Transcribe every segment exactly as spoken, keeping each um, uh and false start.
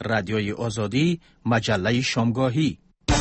رادیوی آزادی، مجله شامگاهی.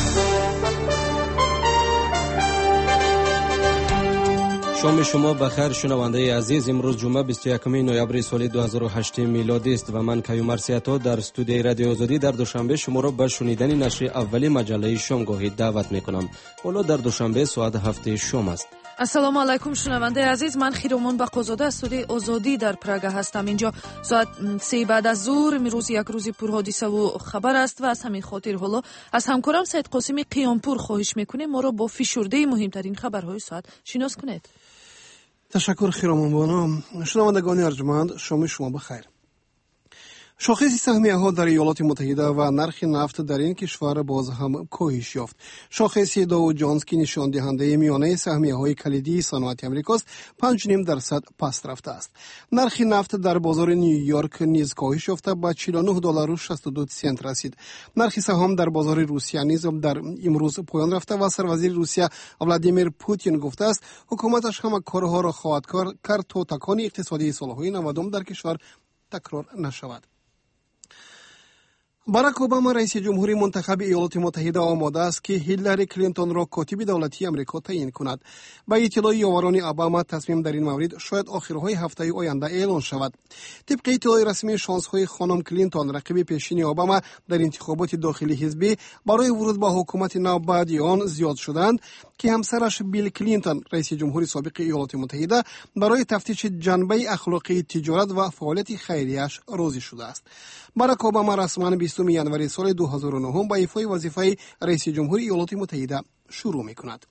شام شما بخیر شنونده عزیز. امروز جمعه بیست و یکم نوامبر سال دو هزار و هشت میلادی است و من کیومر سیاتا در استودیوی رادیو آزادی در دوشنبه شما را به شنیدن نشر اولی مجله شامگاهی دعوت میکنم. حالا در دوشنبه ساعت هفت شام است. السلام علیکم شنونده عزیز، من خیرومان بقازاده از استودیوی آزادی در پراگ هستم. اینجا ساعت سه بعد از ظهر. امروز یک روز پرحادثه و خبر است و از همین خاطر حالا از همکارم سید قاسمی قیامپور خواهش میکنیم ما را با فشرده مهمترین خبرهای ساعت شناس کنید. تشکر خیرومان بانو. شنوندگان ارجمند، شام شما بخیر. شاخص سهمیه ها در ایالات متحده و نرخ نفت در این کشور باز هم کاهش یافت. شاخص داو جونز که نشان دهنده میانه سهمیه های کلیدی صنعت آمریکاست پنج و نیم درصد پست رفته است. نرخ نفت در بازار نیویورک نیز کاهش یافته به چهل و نه دلار و شصت و دو سنت رسید. نرخ سهام در بازار روسیه نیز در امروز پایان رفته و سروزیر روسیه ولادیمیر پوتین گفته است حکومتش همه کارها را خواهد کرد تا تکان اقتصادی سالهای نودم در کشور تکرار نشود. باراک اوباما رئیس جمهوری منتخب ایالات متحده آماده است که هیلاری کلینتون را کاتب دولتی آمریکا تعیین کند. با اطلاع یاوران اوباما تصمیم در این مورد شاید آخرهای هفته آینده اعلان شود. طبق اطلاع رسمی شانس‌های خانم کلینتون رقیب پیشین اوباما در انتخابات داخلی حزبی برای ورود به حکومت نو بعد آن زیاد شدند که همسرش بیل کلینتون رئیس جمهوری سابق ایالات متحده برای تفتیش جنبه اخلاقی تجارت و فعالیت خیریه‌اش راضی شده است. باراک اوباما رسما بیستم ژانویه سال دو هزار و نه با ایفای وظیفه رئیس جمهوری ایالات متحده شروع می‌کند.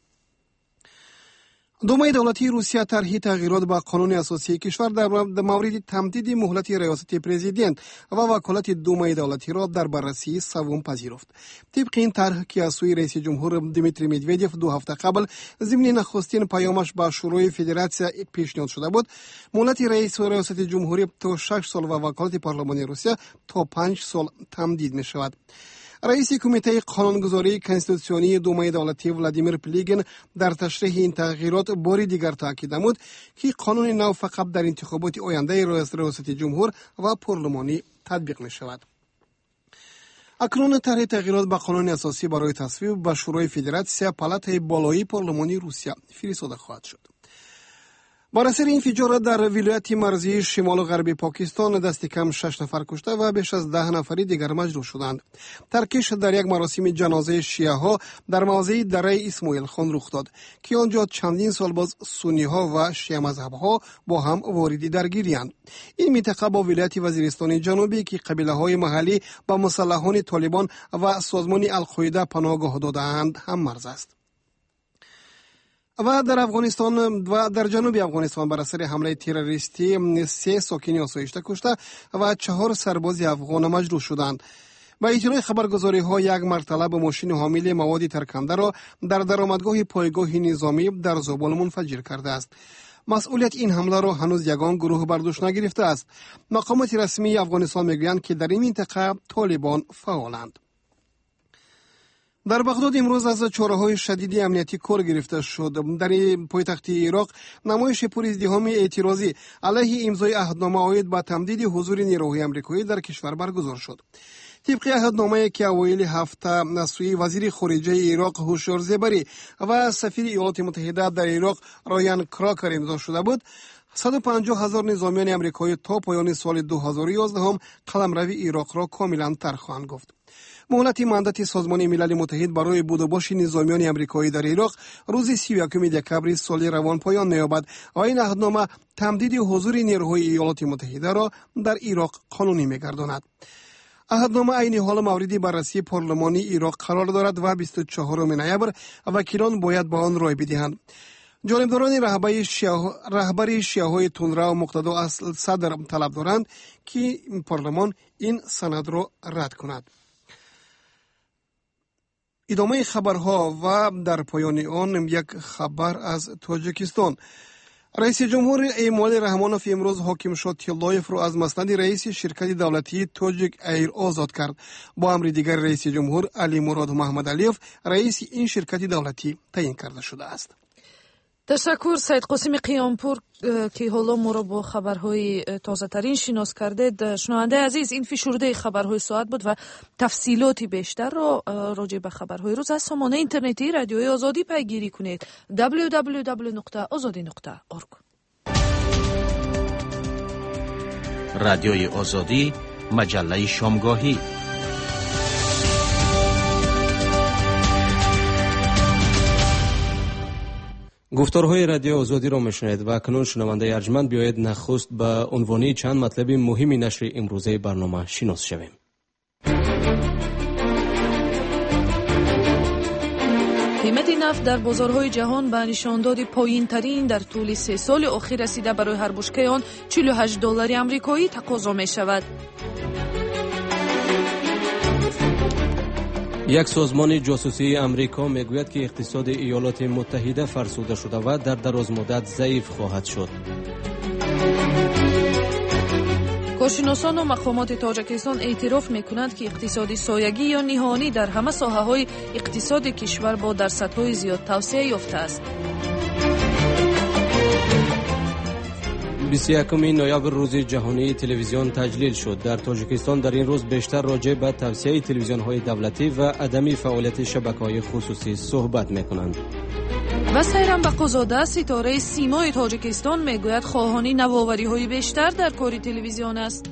دومای دولتی روسیه طرح تغییرات به قانون اساسی کشور در مورد تمدید مهلت ریاست پرزیدنت و وکالت دومای دولتی را در بررسی سوم پذیرفت. طبق این طرح که از سوی رئیس جمهور دیمیتری مدودیف دو هفته قبل ضمن نخستین پیامش به شورای فدراسیون پیشنهاد شده بود، مهلت رئیس ریاست جمهوری تا شش سال و وکالت پارلمانی روسیه تا پنج سال تمدید می شود. رئیس کمیته قانونگذاری کنستیتوسیونی دومای دولتی ولادیمیر پلیگین در تشریح این تغییرات باری دیگر تاکید نمود که قانون نو فقط در انتخابات آینده ریاست جمهور و پارلمانی تطبیق می شود. اکنون طرح تغییرات به قانون اساسی برای تصویب به شورای فدراسیون پالاتای بالایی پارلمانی روسیه فرستاده خواهد شد. بر اثر انفجار در ولایت مرزی شمال و غربی پاکستان دست کم شش نفر کشته و بیش از ده نفری دیگر مجروح شدند. ترکش در یک مراسم جنازه شیعه ها در موضع دره اسماعیل خان رخ داد که آنجا چندین سال باز سنی ها و شیعه مذهب ها با هم وارد درگیری اند. این منطقه با ولایت وزیرستان جنوبی که قبیله های محلی با مسلحان طالبان و سازمان القاعده پناهگاه داده‌اند هم مرز است. و در افغانستان و در جنوب افغانستان بر اثر حمله تروریستی سه ساکن آسایشته کشته و چهار سرباز افغان مجروح شدند. با اطلاع خبرگزاری ها یک مرتبه به ماشین حامل مواد ترکنده را در درآمدگاه پایگاه نظامی در زابل منفجر کرده است. مسئولیت این حمله را هنوز یگان گروه بر دوش نگرفته است. مقامات رسمی افغانستان میگویند که در این منطقه طالبان فعالند. در بغداد امروز از چاره‌های شدید امنیتی کار گرفته شد. در پایتخت عراق نمایش پرازدحام اعتراضی علیه امضای عهدنامه عاید به تمدید حضور نیروهای آمریکایی در کشور برگزار شد. طبق عهدنامه‌ای که اوایل هفته از سوی وزیر خارجه عراق هوشیار زیبری و سفیر ایالات متحده در عراق رایان کراکر امضا شده بود، صد و پنجاه هزار نظامیان آمریکایی تا پایان سال دو هزار و یازده هم قلمرو عراق را کاملا ترک خواهند گفت. مهلت ماندات سازمان ملل متحد برای بود و باش نظامیان آمریکایی در عراق روز سی و یکم دکامبر سال روان پایان می‌یابد و این عهدنامه تمدید حضور نیروهای ایالات متحده را در عراق قانونی می‌گرداند. عهدنامه عین حال موردی بررسی پارلمانی عراق قرار دارد و بیست و چهارم نوامبر وکیلان باید به آن رای بدهند. جانبداران رهبری شیعه رهبری شیعه‌های تندرو و مقتدا اصل صدر طلب دارند که پارلمان این سند را رد کند. ادامه خبرها و در پایان آن یک خبر از تاجیکستان. رئیس جمهور ایمال رحمانوف امروز حاکم شد تلایف را از مسند رئیس شرکت دولتی تاجیک ایر آزاد کرد. با امر دیگر رئیس جمهور علی مراد محمد علیف رئیس این شرکت دولتی تعیین کرده شده است. تشکر سید قاسم قیامپور که حالا ما را با خبرهای تازه ترین شناس کردید. شنونده عزیز، این فشرده خبرهای ساعت بود و تفصیلاتی بیشتر را راجع به خبرهای روز از سامانه اینترنتی رادیوی آزادی پیگیری کنید. دبلیو دبلیو دبلیو نقطه آزادی نقطه اورگ. رادیوی آزادی، مجله شامگاهی. گفتارهای رادیو آزادی را میشنید و اکنون شنونده ارجمند بیاید نخست به عنوانی چند مطلب مهم نشر امروزه برنامه شناس شویم. قیمت نفت در بازارهای جهان به نشانداد پایین‌ترین در طول سه سال اخیر رسیده. برای هر بشکه آن چهل و هشت دلار آمریکایی تقاضا می شود. یک سازمان جاسوسی امریکا میگوید که اقتصاد ایالات متحده فرسوده شده و در دراز مدت ضعیف خواهد شد. کارشناسان و مقامات تاجیکستان اعتراف میکنند که اقتصادی سایگی یا نهانی در همه ساحه‌های اقتصاد کشور با درصدهای زیاد توسعه یافته است. بیست و یکم نوامبر روز جهانی تلویزیون تجلیل شد. در تاجیکستان در این روز بیشتر راجع به توسعه تلویزیون‌های دولتی و عدم فعالیت شبکه‌های خصوصی صحبت می‌کنند. و سیرم بقازاده، ستاره سیمای تاجیکستان میگوید خواهانی نوآوری‌های بیشتر در کار تلویزیون است.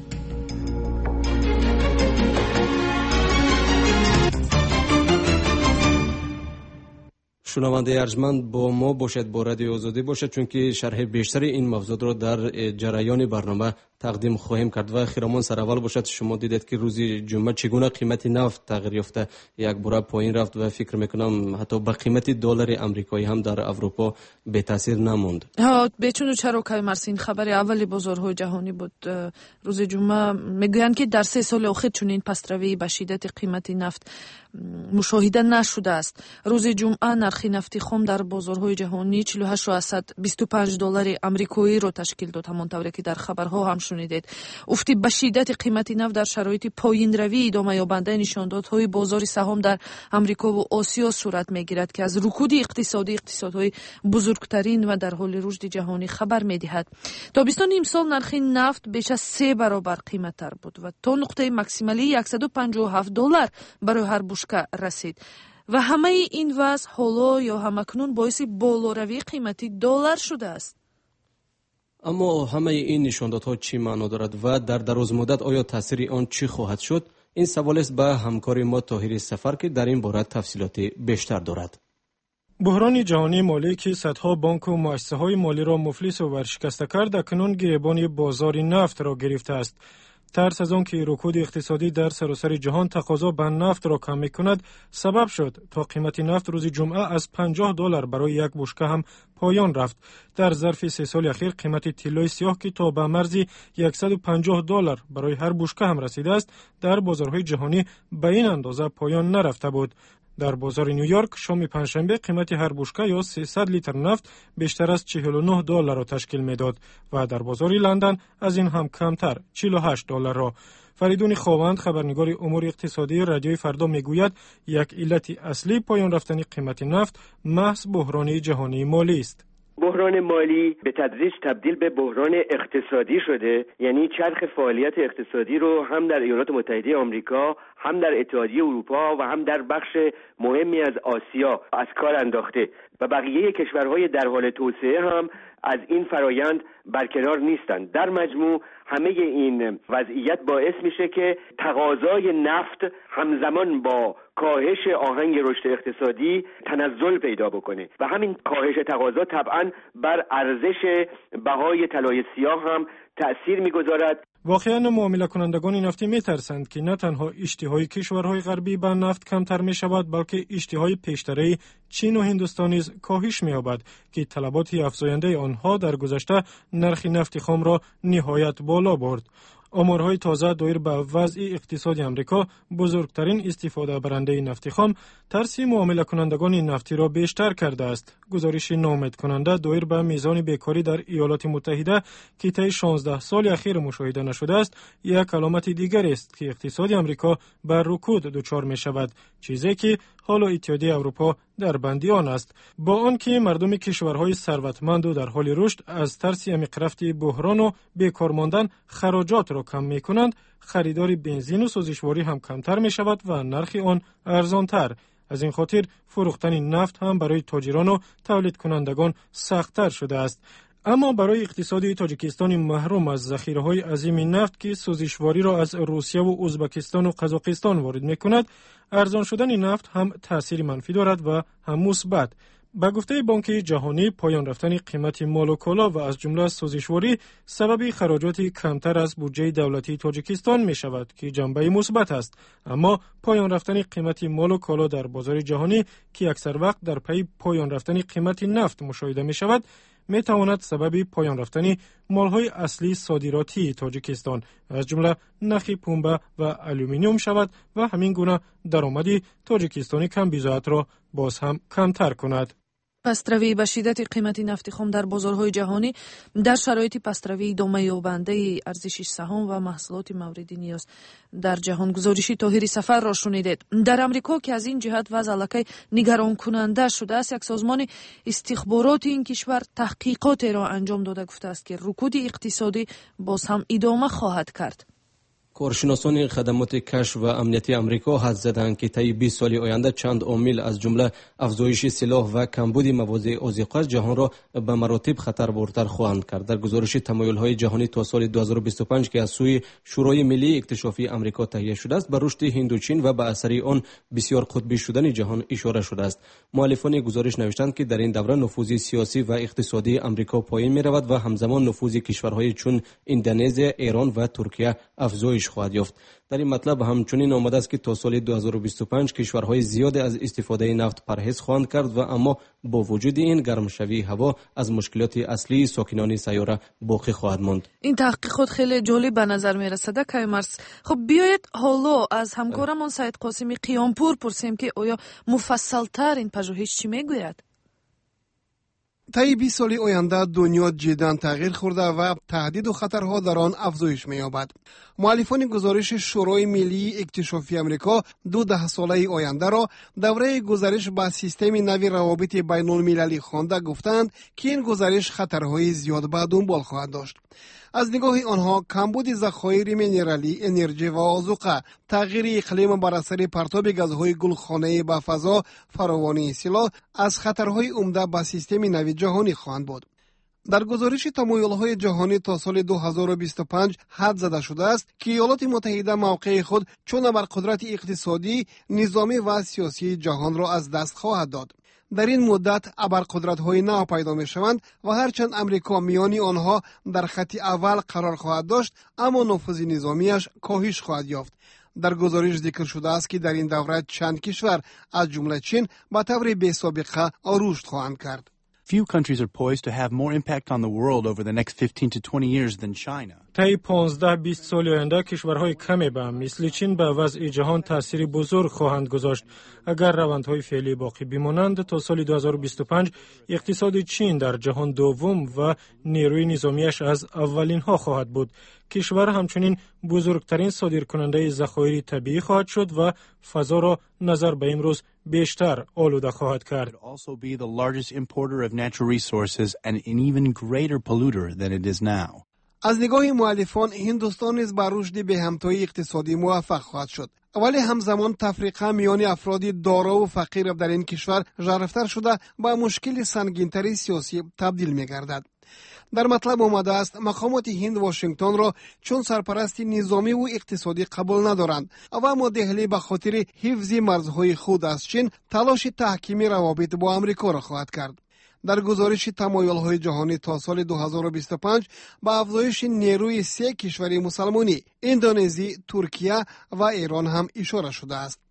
شنونده ارجمند با ما باشد، با رادیو آزادی باشد، چون که شرح بیشتر این موضوع را در جریان برنامه تقدیم خواهیم کرد. و خیرمان سرول باشد، شما دیدید که روز جمعه چگونه قیمت نفت تغییر یافته، یک باره پایین رفت و فکر میکنم حتی به قیمت دلار آمریکایی هم در اروپا به تاثیر نموند. ها بچون چرا که مرسین خبر اولی بازارهای جهانی بود. روز جمعه میگویند که در سه سال اخیر چون این پستروی به شدت قیمت نفت مشاهده نشده است. روز جمعه نرخ نفت خام در بازارهای جهانی چهل و هشت و بیست و پنج دلار آمریکایی را تشکیل داد، همانطوری که در خبرها هم شنیدید. افت به شدت قیمت نفت در شرایط پایین روی ادامه یابنده نشاندادهای بازار سهام در آمریکا و آسیا صورت میگیرد که از رکود اقتصادی اقتصادهای بزرگترین و در حال رشد جهانی خبر میدهد. تابستان امسال نرخ نفت بیش از سه برابر قیمتتر بود و تا نقطه ماکسیمالی صد و پنجاه و هفت دلار برای هر بشکه رسید. و همه این وضع حالا یا همکنون باعث بالاروی قیمتی دلار شده است. اما همه این نشاندادها چی معنا دارد و در دراز مدت آیا تاثیر آن چی خواهد شد؟ این سوال است به همکار ما طاهر سفر که در این باره تفصیلات بیشتر دارد. بحران جهانی مالی که صدها بانک و مؤسسه‌های مالی را مفلس و ورشکسته کرد، اکنون گریبان بازار نفت را گرفته است. ترس از آن که رکود اقتصادی در سراسر جهان تقاضا به نفت را کم می‌کند سبب شد تا قیمت نفت روز جمعه از پنجاه دلار برای یک بشکه هم پایان رفت. در ظرف سه سال اخیر قیمت طلای سیاه که تا به مرز صد و پنجاه دلار برای هر بشکه هم رسیده است، در بازارهای جهانی به این اندازه پایان نرفته بود. در بازار نیویورک شام پنجشنبه قیمت هر بشکه یا سیصد لیتر نفت بیشتر از چهل و نه دلار را تشکیل میداد و در بازار لندن از این هم کمتر، چهل و هشت دلار را. فریدون خواوند، خبرنگار امور اقتصادی رادیوی فردا میگوید یک علت اصلی پایان رفتن قیمت نفت محض بحران جهانی مالی است. بحران مالی به تدریج تبدیل به بحران اقتصادی شده، یعنی چرخ فعالیت اقتصادی رو هم در ایالات متحده آمریکا، هم در اتحادیه اروپا و هم در بخش مهمی از آسیا از کار انداخته و بقیه کشورهای در حال توسعه هم از این فرایند برکنار نیستند. در مجموع همه این وضعیت باعث میشه که تقاضای نفت همزمان با کاهش آهنگ رشد اقتصادی تنزل پیدا بکنه و همین کاهش تقاضا طبعاً بر ارزش بهای طلای سیاه هم تأثیر میگذارد. واقعاً معامله کنندگان نفتی میترسند که نه تنها اشتهای کشورهای غربی به نفت کمتر می شود، بلکه اشتهای پیشتری چین و هندوستان نیز کاهش می‌یابد که طلبات افزاینده آنها در گذشته نرخ نفت خام را نهایت بالا برد. آمارهای تازه دایر به وضع اقتصادی آمریکا، بزرگترین استفاده برنده نفت خام، ترس معامله کنندگان نفتی را بیشتر کرده است. گزارش ناامید کننده دایر به میزان بیکاری در ایالات متحده که طی شانزده سال اخیر مشاهده نشده است، یک علامت دیگر است که اقتصاد آمریکا بر رکود دچار می شود، چیزی که حالا اتحادیه اروپا در بندی آن است. با آنکه مردم کشورهای ثروتمند و در حال رشد از ترس عمیق رفت بحران و بیکار ماندن خراجات را کم می کنند، خریدار بنزین و سوزشواری هم کمتر می شود و نرخ آن ارزانتر. از این خاطر فروختن نفت هم برای تاجران و تولید کنندگان سخت‌تر شده است. اما برای اقتصاد تاجیکستان محروم از ذخیره‌های عظیم نفت که سوزشواری را از روسیه و ازبکستان و قزاقستان وارد می‌کند، ارزان شدن نفت هم تأثیر منفی دارد و هم مثبت. با گفته بانک جهانی، پایان رفتن قیمت مال و کالا و از جمله سوزشواری سبب خراجات کمتر از بودجه دولتی تاجیکستان می شود که جنبه مثبت است. اما پایان رفتن قیمت مال و کالا در بازار جهانی که اکثر وقت در پی پایان رفتن قیمت نفت مشاهده می شود، می تواند سبب پایان رفتن مالهای اصلی صادراتی تاجیکستان از جمله نخ پنبه و آلومینیوم شود و همین گونه درآمد تاجیکستانی کم بیضاعت را باز هم کمتر کند. پستروی به شدت قیمت نفت خام در بازارهای جهانی در شرایط پستروی ادامه یابنده ارزش سهام و محصولات مورد نیاز در جهان. گزارشی طاهری سفر را شنیدید. در امریکا که از این جهت وضع الکی نگران کننده شده است، یک سازمان استخبارات این کشور تحقیقات را انجام داده گفته است که رکود اقتصادی باز هم ادامه خواهد کرد. کارشناسان خدمات کشف و امنیتی امریکا حدس زدند که طی بیست سال آینده چند عامل از جمله افزایش سلاح و کمبود مواد آذیقه جهان را به مراتب خطربارتر خواهند کرد. در گزارش تمایل‌های جهانی تا سال دو هزار و بیست و پنج که از سوی شورای ملی اکتشافی امریکا تهیه شده است، به رشد هند و چین و به اثر آن بسیار قطبی شدن جهان اشاره شده است. مؤلفان گزارش نوشتند که در این دوره نفوذ سیاسی و اقتصادی امریکا پایین می‌رود و همزمان نفوذ کشورهای چون اندونزی، ایران و ترکیه افزایش خواهد یافت. در این مطلب همچنین آمده است که تا سال دو هزار و بیست و پنج کشورهای زیاد از استفاده نفت پرهیز خواهند کرد و اما با وجود این گرمشوی هوا از مشکلات اصلی ساکنان سیاره باقی خواهد ماند. این تحقیقات خیلی جالب به نظر می رسد. کیومرث، خب بیایید حالا از همکارمون سعید قاسمی قیامپور پرسیم که آیا مفصل‌تر این پژوهش چی میگوید؟ طی بیست سال آینده دنیا جداً تغییر خورده و تهدید و خطرها در آن افزایش می‌یابد. مؤلفان گزارش شورای ملی اکتشافی آمریکا دو ده ساله آینده را دوره گزارش به سیستم نوی روابط بین المللی خوانده گفتند که این گزارش خطرهای زیاد به دنبال خواهد داشت. از نگاه آنها کمبود ذخایر مینرالی، انرژی و آذوقه، تغییر اقلیم بر اثر پرتاب گازهای گلخانه‌ای به فضا، فراوانی سلاح از خطرهای عمده به سیستم نوی جهانی خواهند بود. در گزارش تمایل‌های جهانی تا سال دو هزار و بیست و پنج حد زده شده است که ایالات متحده موقع خود چون ابرقدرت اقتصادی، نظامی و سیاسی جهان را از دست خواهد داد. در این مدت ابرقدرت‌های نو پیدا می‌شوند و هرچند امریکا میانی آنها در خط اول قرار خواهد داشت، اما نفوذ نظامیش کاهش خواهد یافت. در گزارش ذکر شده است که در این دوره چند کشور از جمله چین به طور بی‌سابقه رشد خواهند کرد. Few countries are poised to have more impact on the world over the next fifteen to twenty years than China. طی پانزده بیست سال آینده کشورهای کمی به مثل چین به وضع جهان تأثیر بزرگ خواهند گذاشت. اگر روندهای فعلی باقی بمانند، تا سال دو هزار و بیست و پنج اقتصاد چین در جهان دوم و نیروی نظامیش از اولین ها خواهد بود. کشور همچنین بزرگترین صادرکننده ذخایر طبیعی خواهد شد و فضا را نظر به امروز بیشتر آلوده خواهد کرد. Also be the largest importer of natural resources and an even greater polluter than it is now. از نگاه مؤلفان هندوستان نیز بر رشد به همتای اقتصادی موفق خواهد شد، ولی همزمان تفریقه میان افراد دارا و فقیر در این کشور ژرفتر شده با مشکل سنگین‌تری سیاسی تبدیل می‌گردد. در مطلب آمده است مقامات هند واشنگتن را چون سرپرست نظامی و اقتصادی قبول ندارند و اما دهلی به خاطر حفظ مرزهای خود از چین تلاش تحکیم روابط با آمریکا را خواهد کرد. در گزارش تمایل‌های جهانی تا سال دو هزار و بیست و پنج به افزایش نیروی سه کشور مسلمانی، اندونزی، ترکیه و ایران هم اشاره شده است.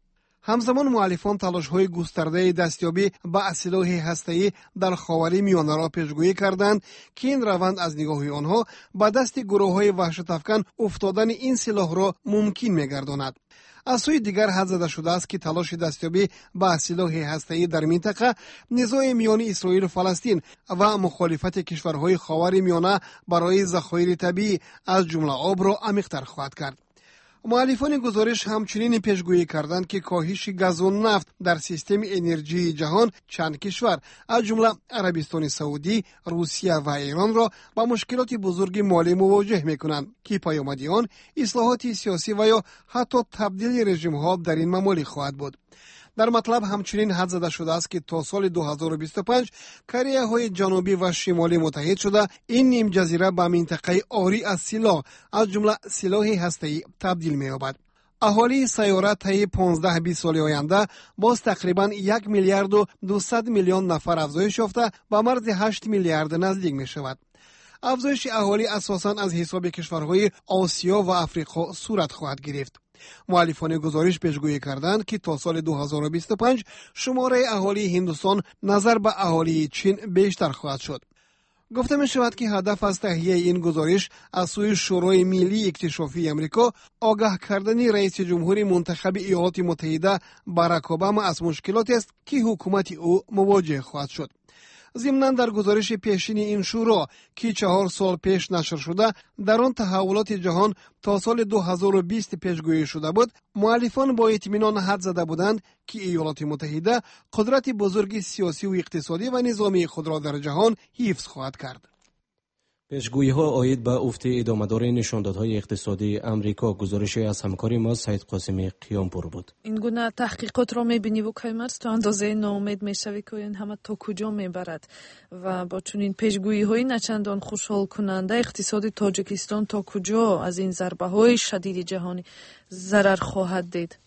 همزمان مؤلفان تلاش‌های گسترده دستیابی به سلاح هسته‌ای در خاور میانه را پیشگویی کردند که این روند از نگاه آنها به دست گروه‌های وحشت‌افکن افتادن این سلاح را ممکن می‌گرداند. از سوی دیگر حد زده شده است که تلاش دستیابی به سلاح هسته‌ای در منطقه نزاع میان اسرائیل و فلسطین و مخالفت کشورهای خاور میانه برای ذخایر طبیعی از جمله آب را عمیق‌تر خواهد کرد. مؤلفان گزارش همچنین پیشگویی کردند که کاهش گاز و نفت در سیستم انرژی جهان چند کشور از جمله عربستان سعودی، روسیه و ایران را با مشکلات بزرگ مالی مواجه می‌کنند که پیامد آن اصلاحات سیاسی و یا حتی تبدیل رژیم‌ها در این ممالک خواهد بود. در مطلب همچنین حد زده شده است که تا سال دو هزار و بیست و پنج کره های جنوبی و شمالی متحد شده این نیم جزیره به منطقه آری از سلاح از جمله سلاح هسته‌ای تبدیل می‌یابد. اهالی سیاره طی پانزده بیست سال آینده باز تقریبا یک میلیارد و دویست میلیون نفر افزایش یافته به مرز هشت میلیارد نزدیک می‌شود. افزایش اهالی اساساً از حساب کشورهای آسیا و آفریقا صورت خواهد گرفت. مؤلفان گزارش پیشگویی کردند که تا سال دو هزار و بیست و پنج شماره اهالی هندوستان نظر به اهالی چین بیشتر خواهد شد. گفته می شود که هدف از تهیه این گزارش از سوی شورای ملی اکتشافی امریکا آگاه کردن رئیس جمهور منتخب ایالات متحده باراک اوباما از مشکلاتی است که حکومت او مواجه خواهد شد. ضمناً در گزارش پیشین این شورا که چهار سال پیش نشر شده در آن تحولات جهان تا سال دو هزار و بیست پیشگویی شده بود، مؤلفان با اطمینان حد زده بودند که ایالات متحده قدرت بزرگ سیاسی و اقتصادی و نظامی خود را در جهان حفظ خواهد کرد. پیشگویی‌ها عاید به افت ادامه‌دار نشاندادهای اقتصادی امریکا. گزارشی از همکار ما سعید قاسمی قیامپور بود. این گونه تحقیقات را می‌بینی و کیمرز تو اندازه ناامید می‌شوی که این همه تا کجا می‌برد و با چنین پیشگویی‌های نچندان خوشحال کننده اقتصاد تاجیکستان تا کجا از این ضربه‌های شدید جهانی ضرر خواهد دید.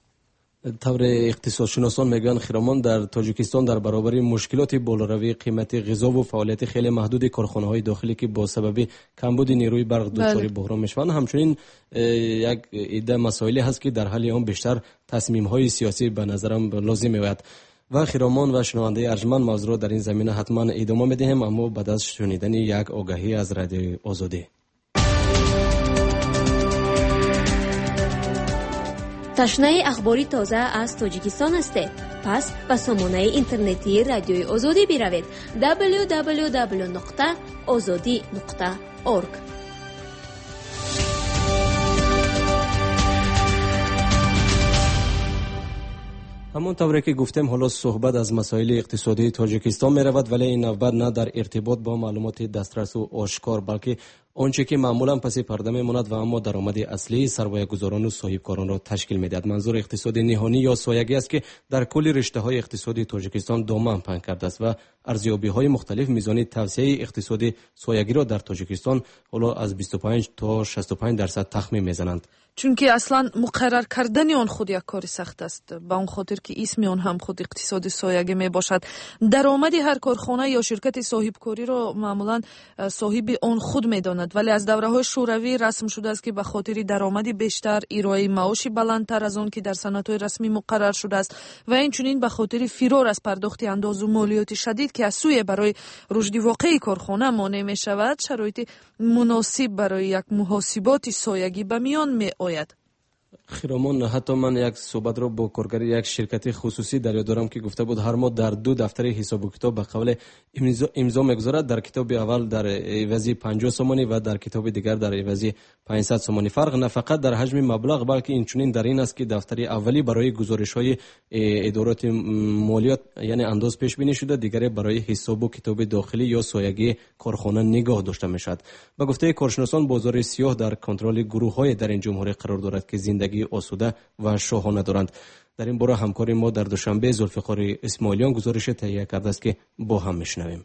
طور اقتصادشناسان میگن خرامان در تاجیکستان در برابر مشکلات بالاروی قیمت غذا و فعالیت خیلی محدود کارخانه‌های داخلی که با سبب کمبود نیروی برق دچار بحران میشوند، همچنین یک عده مسائلی هست که در حال آن بیشتر تصمیم‌های سیاسی به نظرم لازم میاد. و خرامان و شنونده ارجمند موضوع را در این زمینه حتما ادامه میدهیم، اما بعد از شنیدن یک آگاهی از رادیو آزادی. تشنه اخباری تازه از تاجیکستان است. پس به سامانه اینترنتی رادیوی آزادی بروید دبلیو دبلیو دبلیو نقطه آزادی نقطه اورگ. همون طوری که گفتیم حالا صحبت از مسائل اقتصادی تاجیکستان می رود، ولی این نوبت نه در ارتباط با معلومات دسترس و آشکار بلکه آنچه که معمولا پس پرده میماند و اما درآمد اصلی سرمایه گذاران و صاحبکاران را تشکیل میدهد. منظور اقتصاد نهانی یا سایگی است که در کل رشته های اقتصادی تاجیکستان دامن پهن کرده است و ارزیابی های مختلف میزان توسعه اقتصادی سایگی را در تاجیکستان حالا از بیست و پنج تا شصت و پنج درصد تخمین میزنند. چون که اصلا مقرر کردن آن خود یک کار سخت است، به اون خاطر که اسم آن هم خود اقتصاد سایگی می باشد. درآمد هر کارخانه یا شرکت صاحبکاری را معمولا صاحب آن خود می داند، ولی از دوره‌های شوروی رسم شده است که به خاطر درآمد بیشتر، ارائه معاش بلندتر از آن که در سندهای رسمی مقرر شده است و اینچنین به خاطر فرار از پرداخت انداز و مالیات شدید که از سوی برای رشد واقعی کارخانه مانع می شود، شرایط مناسب برای یک محاسبات سایگی به میان می آید. خیرامان، حتی من یک صحبت رو با کارگر یک شرکت خصوصی در یاد دارم که گفته بود هر ماه در دو دفتر حساب و کتاب به قول امضا میگذارد، در کتاب اول در عوضی پنجاه سومانی و در کتاب دیگر در عوضی پانصد سومانی. فرق نه فقط در حجم مبلغ بلکه اینچنین در این است که دفتر اولی برای گزارش‌های ادارات مالیات یعنی انداز پیش بینی شده، دیگری برای حساب و کتاب داخلی یا سایگی کارخانه نگاه داشته میشد. به گفته کارشناسان بازار سیاه در کنترل گروه‌های در این جمهوری قرار دارد که زندگی آسوده و شاهانه دارند. در این باره همکار ما در دوشنبه ذوالفقار اسماعیلیان گزارش تهیه کرده است که با هم میشنویم.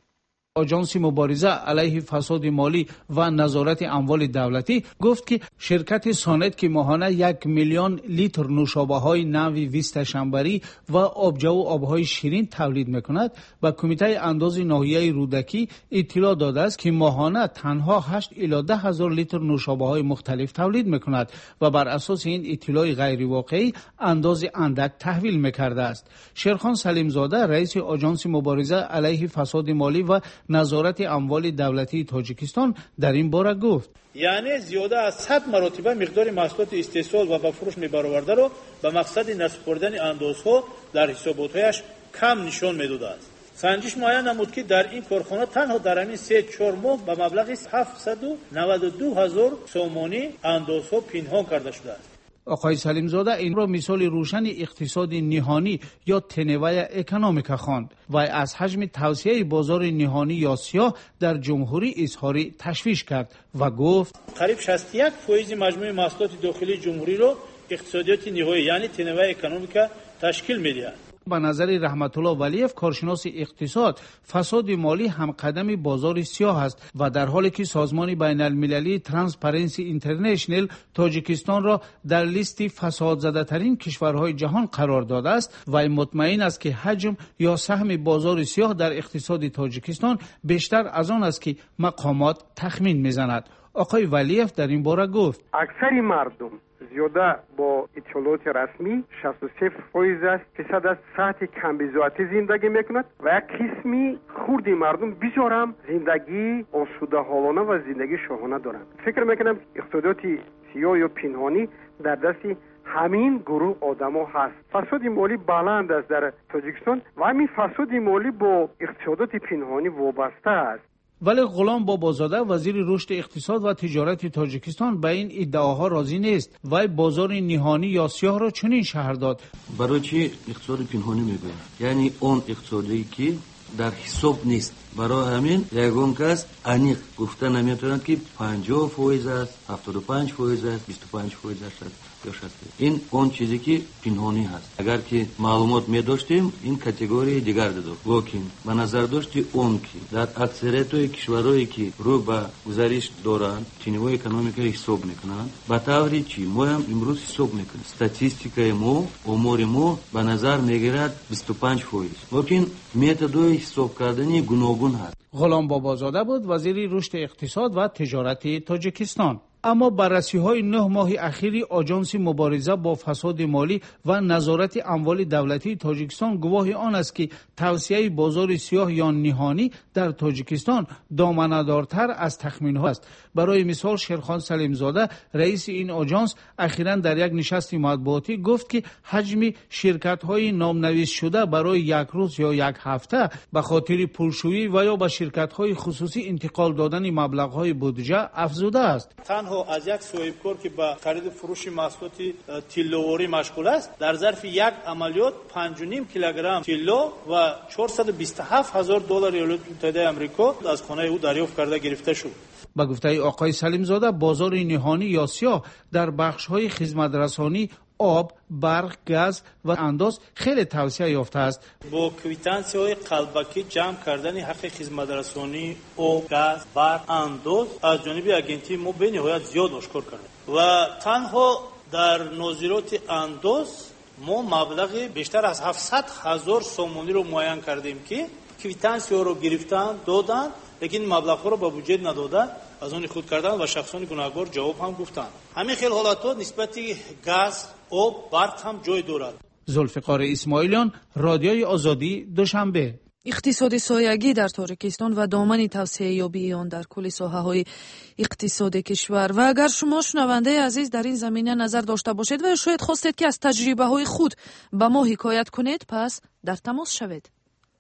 آژانس مبارزه علیه فساد مالی و نظارت اموال دولتی گفت که شرکت سانت که ماهانه یک میلیون لیتر نوشابه های نوی ویست شنبری و آبجو و آبهای شیرین تولید میکند و کمیته انداز ناحیه رودکی اطلاع داده است که ماهانه تنها هشت الی ده هزار لیتر نوشابه های مختلف تولید میکند و بر اساس این اطلاع غیر واقعی انداز اندک تحویل میکرده است. شیرخان سلیم زاده رئیس آژانس مبارزه علیه فساد مالی و نظارت اموال دولتی تاجیکستان در این باره گفت یعنی زیاده از صد مرتبه مقدار محصولات استحصال و به فروش میبرآورده را به مقصد نسپردن اندازها در حساباتهایش کم نشان میداده است. سنجش معین نمود که در این کارخانه تنها در همین سه چهار ماه به مبلغ هفتصد و نود و دو هزار سومانی اندازها پنهان کرده شده است. آقای سلیم زاده این را مثال روشن اقتصاد نهانی یا تنوع اکونومیک خواند و از حجم توسعه بازار نهانی یا سیاه در جمهوری اظهار تشویش کرد و گفت قریب شصت و یک درصد مجموع محصولات داخلی جمهوری را اقتصادیات نهایی یعنی تنوع اکونومیک تشکیل می‌دهد. به نظر رحمت الله ولیف کارشناس اقتصاد فساد مالی هم قدم بازار سیاه است و در حالی که سازمان بین المللی ترانسپرنسی اینترنشنل تاجیکستان را در لیست فساد زده ترین کشورهای جهان قرار داده است و مطمئن است که حجم یا سهم بازار سیاه در اقتصاد تاجیکستان بیشتر از آن است که مقامات تخمین میزند. آقای ولیف در این باره گفت اکثر مردم زیاده با اطلاعات رسمی شصت و سه درصد فیصد از سطح کمبزاعتی زندگی میکند و یک قسمی خردی مردم بسیار هم زندگی آسوده حالانه و زندگی شاهانه دارند. فکر میکنم اقتصادیات سیاه یا پنهانی در دست همین گروه آدما هست. فساد مالی بلند است در تاجیکستان و همین فساد مالی با اقتصادات پنهانی وابسته است. ولی غلام بابازاده وزیر رشد اقتصاد و تجارت تاجیکستان به این ادعاها راضی نیست و بازار نهانی یا سیاه را چنین شهر داد. برای چی اقتصاد پنهانی میگوید؟ یعنی اون اقتصادی که در حساب نیست. برای همین یگان کس انیق گفته نمیتونند که پنجاه درصد است، هفتاد و پنج درصد است، بیست و پنج درصد است یا شصت. این اون چیزی که پنهانی هست. اگر که معلومات می داشتیم این کاتگوری دیگر داشت. لیکن به نظر داشتی اون که در اکثریت کشورهایی که رو به گزارش دارند تنوع اکونومیک حساب میکنند با طوری چی ما هم امروز حساب میکنیم. استاتستیکای ما امور ما به نظر میگیرد بیست و پنج درصد. لیکن متدای حساب کردنی گوناگون هست. غلام بابازاده بود وزیر رشد اقتصاد و تجارت تاجیکستان. اما بررسی‌های نه ماه اخیری آژانس مبارزه با فساد مالی و نظارت اموال دولتی تاجیکستان گواه آن است که توسعه بازار سیاه یا نهانی در تاجیکستان دامنه‌دارتر از تخمین‌ها است. برای مثال شیرخان سلیم زاده رئیس این آژانس اخیراً در یک نشست مطبوعاتی گفت که حجم شرکت‌های نامنویس شده برای یک روز یا یک هفته به خاطر پولشویی و یا به شرکت‌های خصوصی انتقال دادن مبلغ‌های بودجه افزوده است. تنها از یک صاحبکار که به خرید فروش محصولات تیلواری مشغول است در ظرف یک عملیات پنج و نیم کیلوگرم تیلو و چهارصد و بیست و هفت هزار دلار ایالات متحده آمریکا از خانه او دریافت کرده گرفته شد. با گفته آقای سلیم زاده بازار نهانی یا سیاه در بخش‌های خدمت رسانی آب، برق، گاز و انداز خیلی توسعه یافته است. با کویتانسی‌های قلبکی جمع کردن حق خدمت رسانی آب، گاز، برق، انداز از جانب اگنتی ما به نهایت زیاد آشکار کرده و تنها در ناظرات انداز ما مبلغ بیشتر از هفتصد هزار سومانی رو معین کردیم که کویتانسی‌ها رو گرفتن دادن لیکن مبلغ‌ها رو به بودجه ندادن از اون خود کردن و شخصان گناهکار جواب هم گفتن. همین خیلی حالات نسبت گاز، آب، برق هم جای دارد. ذوالفقار اسماعیلیان، رادیوی آزادی، دوشنبه. اقتصاد سایگی در تاجیکستان و دامن توسعه یابی آن در کل ساحه‌های اقتصاد کشور. و اگر شما شنونده عزیز در این زمینه نظر داشته باشید و شاید خواستید که از تجربه‌های خود به ما حکایت کنید پس در تماس شوید.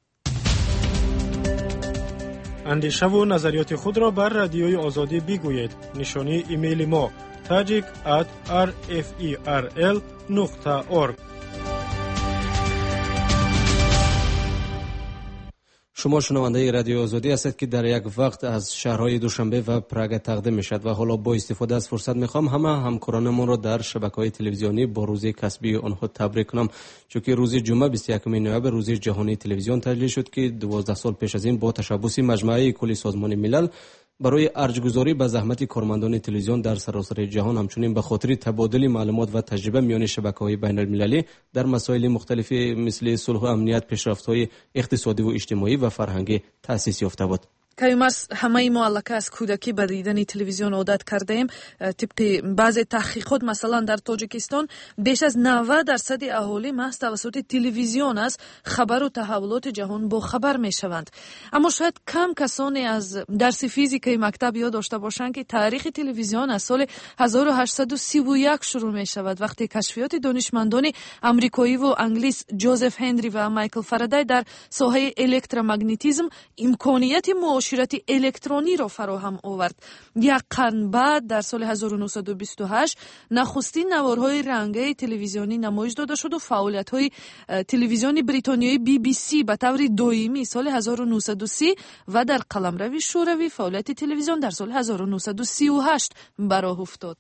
اندیشه و نظریات خود را بر رادیوی آزادی بگویید. نشانی ایمیل ما tajik at r f e r l dot org. شما شنونده رادیو آزادی هستید که در یک وقت از شهرهای دوشنبه و پراگ تقدیم میشد و حالا با استفاده از فرصت میخوام همه همکارانمون رو در شبکه‌های تلویزیونی با روز کسبی آنها تبریک کنم، چون که روز جمعه بیست و یکم نوامبر روز جهانی تلویزیون تجلیل شد که دوازده سال پیش از این با تشبث مجموعه کلی سازمان ملل برای ارجگذاری به زحمت کارمندان تلویزیون در سراسر جهان، همچنین به خاطر تبادل معلومات و تجربه میان شبکه‌های بین‌المللی در مسائل مختلفی مثل صلح و امنیت، پیشرفت‌های اقتصادی و اجتماعی و فرهنگی تأسیس یافته بود. کایمرس همه ما الکه از کودکی به دیدن تلویزیون عادت کرده ایم. طبق بعض تحقیقات مثلا در تاجیکستان بیش از نود درصد اهالی محض توسط تلویزیون از خبر و تحولات جهان با خبر می شوند. اما شاید کم کسانی از درس فیزیک مکتب یاد داشته باشند که تاریخ تلویزیون از سال هزار و هشتصد و سی و یک شروع می شود، وقتی کشفیات دانشمندان آمریکایی و انگلیس جوزف هنری و مایکل فارادای در ساحه الکترومغناطیسم امکانیت معاشرت الکترونی را فراهم آورد. یک قرن بعد در سال هزار و نهصد و بیست و هشت نخستین نوارهای رنگی تلویزیونی نمایش داده شد و فعالیت‌های تلویزیونی بریتانیایی بی بی سی به طور دائمی سال هزار و نهصد و سی و در قلمرو شوروی فعالیت تلویزیون در سال هزار و نهصد و سی و هشت به راه افتاد.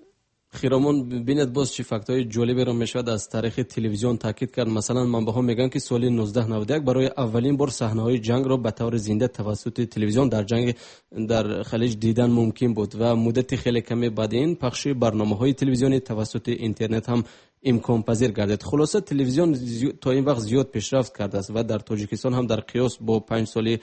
خیرامون ببینید باز چه فکت‌های جالبی را میشود از تاریخ تلویزیون تاکید کرد. مثلا منبع‌ها میگن که سال نوزده نود و یک برای اولین بار صحنه‌های جنگ را به طور زنده توسط تلویزیون در جنگ در خلیج دیدن ممکن بود و مدت خیلی کمی بعد این پخش برنامه‌های تلویزیونی توسط اینترنت هم امکان پذیر گردید. خلاصه تلویزیون تا این وقت زیاد پیشرفت کرده است و در تاجیکستان هم در قیاس با پنج سال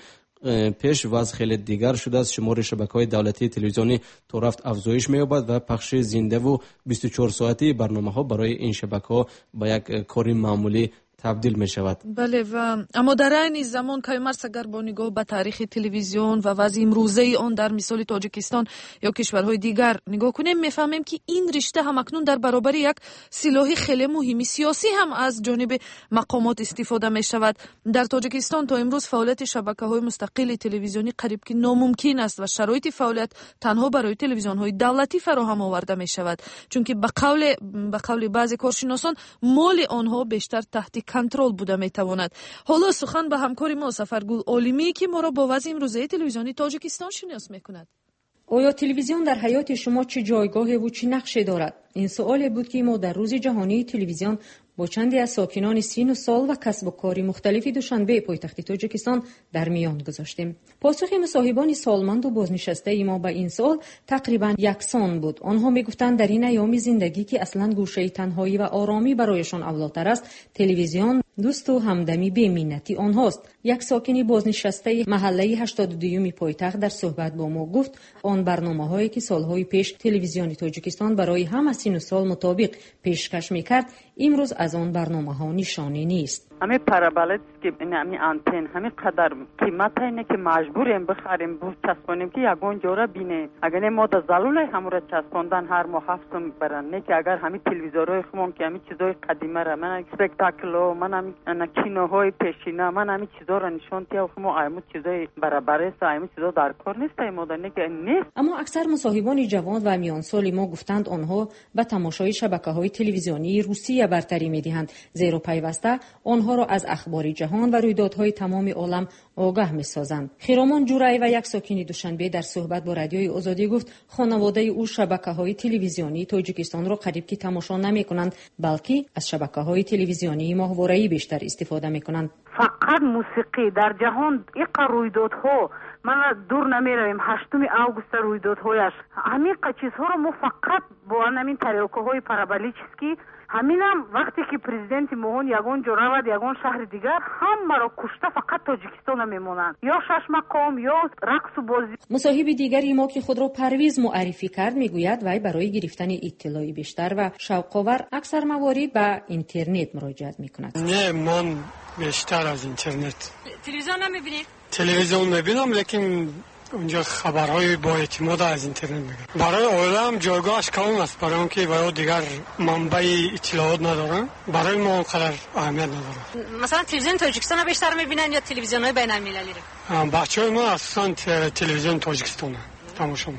پیش وضع خیلی دیگر شده است. شمار شبکه‌های دولتی تلویزیونی تا رفت افزایش می‌یابد و پخش زنده و بیست و چهار ساعته برنامه‌ها برای این شبکه‌ها به یک کار معمولی تبدیل می شود. بله، و اما در این زمان کایمرس اگر با نگاه به تاریخ تلویزیون و وضع امروزه آن در مثال تاجیکستان یا کشورهای دیگر نگاه کنیم، میفهمیم که این رشته هم اکنون در برابر یک سلاح خیلی مهمی سیاسی هم از جانب مقامات استفاده می شود. در تاجیکستان تا امروز فعالیت شبکه‌های مستقل تلویزیونی قریب که ناممکن است و شرایط فعالیت تنها برای تلویزیون‌های دولتی فراهم آورده می شود، چون که به قول به قول بعضی کارشناسان مال آنها بیشتر تحت کنترل بوده میتواند. حالا سخن به همکار ما سفرگل عالمی که ما را با وضع امروزه تلویزیونی تاجیکستان شناس میکند. آیا تلویزیون در حیات شما چه جایگاهی و چه نقشی دارد؟ این سوالی بود که ما در روز جهانی تلویزیون با چندی از ساکنان سین و سال و کسب و کاری مختلفی دوشنبه پایتخت تاجیکستان در میان گذاشتیم. پاسخ مصاحبان سالمند و بازنشسته ما به این سوال تقریبا یکسان بود. آنها میگفتند در این ایام زندگی که اصلا گوشه تنهایی و آرامی برایشان اولاتر است، تلویزیون دوست و همدمی بی‌منتی آنهاست. یک ساکن بازنشسته محله هشتاد و دو پایتخت در صحبت با ما گفت آن برنامه‌هایی که سالهای پیش تلویزیون تاجیکستان برای همه سن و سال مطابق پیشکش می‌کرد، امروز از آن برنامه‌ها نشانی نیست. همه پارابولیت که همین آنتن همین قدر قیمت اینه که مجبوریم بخریم بود چسبونیم که یگان جوره بینه. اگر ما در زلوله همون چسبوندن هر ماه هفتم برن، نه که اگر همین تلویزیون‌های خمون که همین چیزای قدیمی را من اسپکتاکل من همین کینوهای پیشینه من همین چیزا را نشون تیا خمو ایمو چیزای برابر است، ایمو چیزا در کار نیست، ایمو در نه که نیست. اما اکثر مصاحبان جوان و میان سال ما گفتند آنها به تماشای شبکه‌های تلویزیونی روسیه برتری می‌دهند، زیرا پیوسته آنها را از اخبار جهان و رویدادهای تمام عالم آگاه می‌سازند. خیرامان جورایی و یک ساکن دوشنبه در صحبت با رادیوی آزادی گفت خانواده او شبکه‌های تلویزیونی تاجیکستان را قریب که تماشا نمی‌کنند، بلکه از شبکه‌های تلویزیونی ماهواره‌ای بیشتر استفاده می‌کنند. فقط موسیقی در جهان این رویدادها من دور نمیرویم. هشتم آگوست رویدادهایش همین چیزها رو ما فقط با همین طریقه‌های پارابولیچسکی همینم وقتی که پرزیدنت موهن یگان جا رود یگان شهر دیگر همه را کشته فقط تاجیکستان میمونند، یا شش مقام یا رقص و بازی. مصاحب دیگری ما که خود را پرویز معرفی کرد میگوید وی برای گرفتن اطلاعی بیشتر و شوق‌آور اکثر موارد به اینترنت مراجعت میکند. نه، من بیشتر از اینترنت. تلویزیون نمیبینید؟ تلویزیون میبینم، لیکن اونجا خبرهای با اعتماد از اینترنت میگیرم. برای عالم جایگاهش کم است، برای اونکه وای دیگر منبع اطلاعات ندارن، برای ما اونقدر اهمیت نداره. مثلا تلویزیون تاجیکستان رو بیشتر میبینن یا تلویزیون‌های بین‌المللی رو؟ بچه‌های ما اصلا تلویزیون تاجیکستان تماشا میکنن.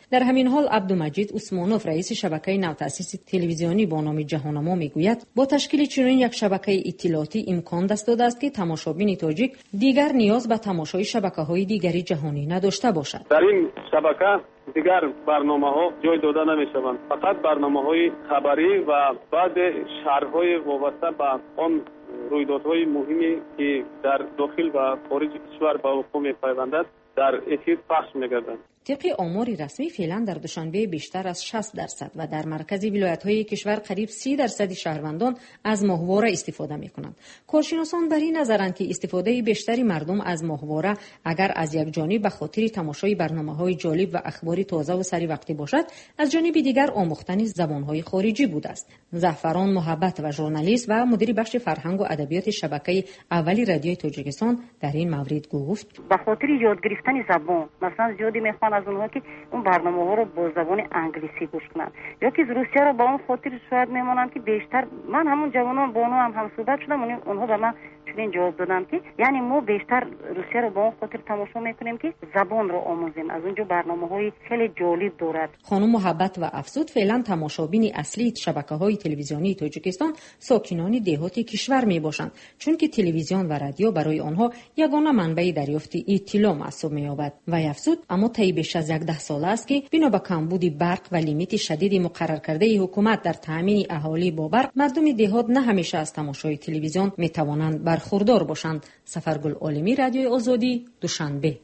در همین حال عبدالمجید عثمانوف رئیس شبکه نوتأسیس تلویزیونی با نام جهانما میگوید با تشکیل چنین یک شبکه اطلاعاتی امکان دست داده است که تماشابین تاجیک دیگر نیاز به تماشای شبکه‌های دیگری جهانی نداشته باشد. در این شبکه دیگر برنامه‌ها جای داده نمی‌شوند، فقط برنامه‌های خبری و بعض شرح‌های وابسته به آن رویدادهای مهمی که در داخل و خارج کشور به وقوع می‌پیوندد در افیر پخش می‌گردند. طبق آمار رسمی فعلا در دوشنبه بیشتر از شصت درصد و در مرکز ولایت‌های کشور قریب سی درصد شهروندان از ماهواره استفاده می‌کنند. کارشناسان بر این نظرند که استفاده بیشتری مردم از ماهواره اگر از یک جانب به خاطر تماشای برنامه‌های جالب و اخباری تازه و سری وقتی باشد، از جانب دیگر آموختن زبان‌های خارجی بوده است. زعفران محبت و ژورنالیست و مدیر بخش فرهنگ و ادبیات شبکه اولی رادیوی تاجیکستان در این مورد گفت: به خاطر یاد گرفتن زبان مثلا زیادی میخوان از اونها که اون برنامه ها رو با زبان انگلیسی گوش کنن، یا که روسیه رو با اون خاطر شاید میمونن که بیشتر من همون جوانان با اونها هم هم صحبت شدم، اونها به من چنین جواب دادن که یعنی ما بیشتر روسیه رو با اون خاطر تماشا میکنیم که زبان رو آموزیم، از اونجا برنامه‌های خیلی جالب دارد. خانم محبت و افسود فعلا تماشابین اصلی شبکه‌های تلویزیونی تاجیکستان ساکنان دهات کشور میباشند، چون که تلویزیون و رادیو برای آنها یگانه منبع دریافت اطلاع محسوب می‌یابد. و افسود اما طی بیش از یک ده سال است که بنا به کمبود برق و لیمیت شدید مقرر کرده حکومت در تامین اهالی با برق، مردم دهات نه همیشه از تماشای تلویزیون میتوانند برخوردار باشند. سفرگل عالمی، رادیوی آزادی، دوشنبه.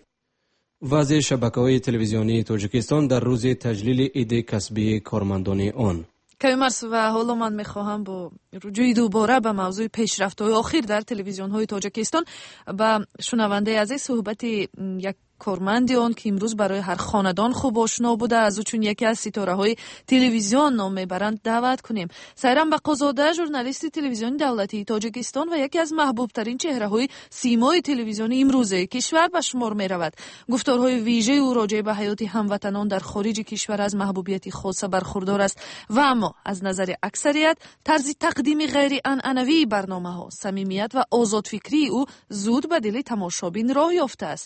وضع شبکه‌های تلویزیونی تاجیکستان در روز تجلیل عید کسبی کارمندان آن. کیومرس و حالا من میخواهم با رجوع دوباره به موضوع پیشرفت‌های اخیر در تلویزیون‌های تاجیکستان با شنونده عزیز صحبت یک کارمندی آن که امروز برای هر خاندان خوب آشنا بوده از او چون یکی از ستاره‌های تلویزیون نام میبرند دعوت کنیم. سایرام بقازاده، ژورنالیست تلویزیون دولتی تاجیکستان و یکی از محبوب ترین چهره‌های سیمای تلویزیونی امروزه کشور به شمار میرود. گفتارهای ویژه او راجع به حیات هموطنان در خارج کشور از محبوبیت خاص برخوردار است و اما از نظر اکثریت طرز تقدیم غیر عنعنوی برنامه‌ها، صمیمیت و آزادفکری او زود به دل تماشابین راه یافته است.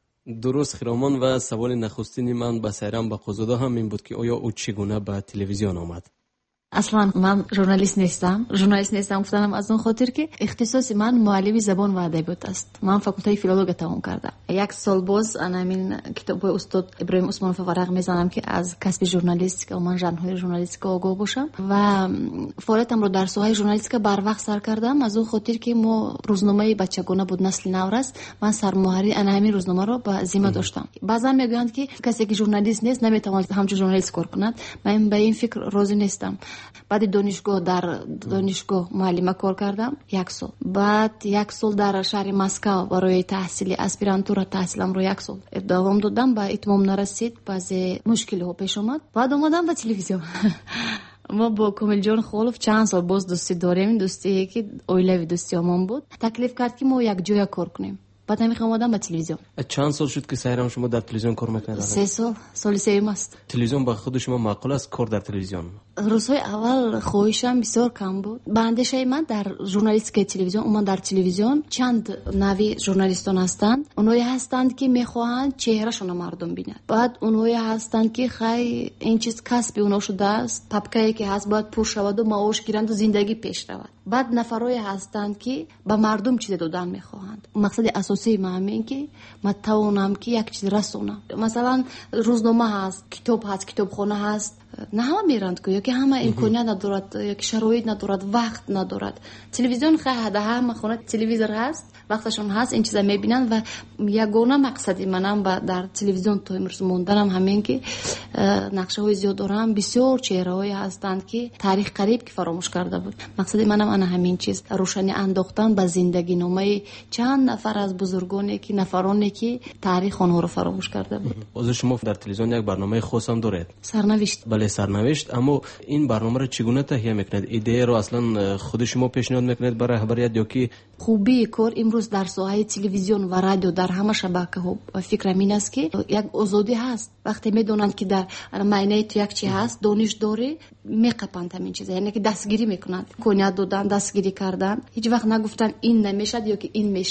درست خرامان و سوال نخستین من به سایرام بقازاده هم این بود که آیا او چگونه به تلویزیون آمد؟ اصلا من ژورنالیست نیستم ژورنالیست نیستم گفتم از اون خاطر که اختصاص من معلم زبان و ادبیات است. من فاکولته فیلولوژی تمام کردم. یک سال باز انا همین کتاب استاد ابراهیم عثمانوف ورق میزنم که از کسب ژورنالیستیک و من ژانرهای ژورنالیستیک آگاه باشم و فعالیتم رو در ساحه ژورنالیستیک بر وقت سر کردم. از اون خاطر که ما روزنامه بچگانه بود نسل نورس، من سرمحری انا همین روزنامه رو به ذمه داشتم. بعضا میگویند که کسی که ژورنالیست نیست نمیتواند همچون ژورنالیست کار کند. من به این فکر راضی نیستم. بعد دانشگاه در دانشگاه معلم کار کردم یک سال. بعد یک سال در شهر مسکو برای تحصیل اسپیرانتورا تحصیلم رو یک سال دوام دادم، با اتمام نرسید، بعضی مشکل‌ها پیش اومد. بعد اومدم به تلویزیون. ما با کامل جان خولف چند سال باز دوستی داریم، دوستی که اویلوی دوستی همون بود. تکلیف کرد که ما یک جای کار کنیم. بعد میخوام آدم به تلویزیون. چند سال شد که سایرام شما در تلویزیون کار میکنید؟ سه سال. سال سوم است. تلویزیون با خود شما معقول است کار در تلویزیون؟ روزهای اول خواهشم بسیار کم بود. به اندیشه من در ژورنالیستیک تلویزیون، اون در تلویزیون چند نوع ژورنالیستان هستند. اونایی هستند که میخواهند چهرهشون مردم ببینند. بعد اونایی هستند که خیلی این چیز کسب اونها شده است. طبقه‌ای که هست باید پر شود و معاش گیرند و زندگی پیش رود. بعد نفرایی هستند که به مردم چیز دادن میخواهند. مقصد اساسی من همین که من توانم که یک چیز رسونم. مثلا روزنامه هست، کتاب هست، کتابخانه هست، نه همه میرند که یا که همه امکانیت ندارد یا که شرایط ندارد، وقت ندارد. تلویزیون خیلی همه خانه تلویزیون هست، وقتشون هست، این چیزا میبینن و یگانه مقصدی منم در تلویزیون تو امروز موندنم همین که نقشه های زیاد دارم. بسیار چهره های هستند که تاریخ قریب که فراموش کرده بود. مقصدی منم انا همین چیز روشنی انداختن به زندگی نامه چند نفر از بزرگانی که نفرانی که تاریخ اونها رو فراموش کرده بود. از شما در تلویزیون یک برنامه خاص هم دارید؟ سرنوشت. بله سرنوشت. اما این برنامه رو چگونه تهیه میکنید؟ ایده رو اصلا خود شما پیشنهاد میکنید برای رهبریت یا که خوبی کار امروز در ساحه تلویزیون و رادیو در همه شبکه ها فکر من است که یک آزادی هست. وقتی میدونند که در معنی تو یک چی هست دانش داره میقپند همین چیزا، یعنی که دستگیری میکنند، کنیت دادن، دستگیری کردن، هیچ وقت نگفتن این نمیشد یا که این میشد.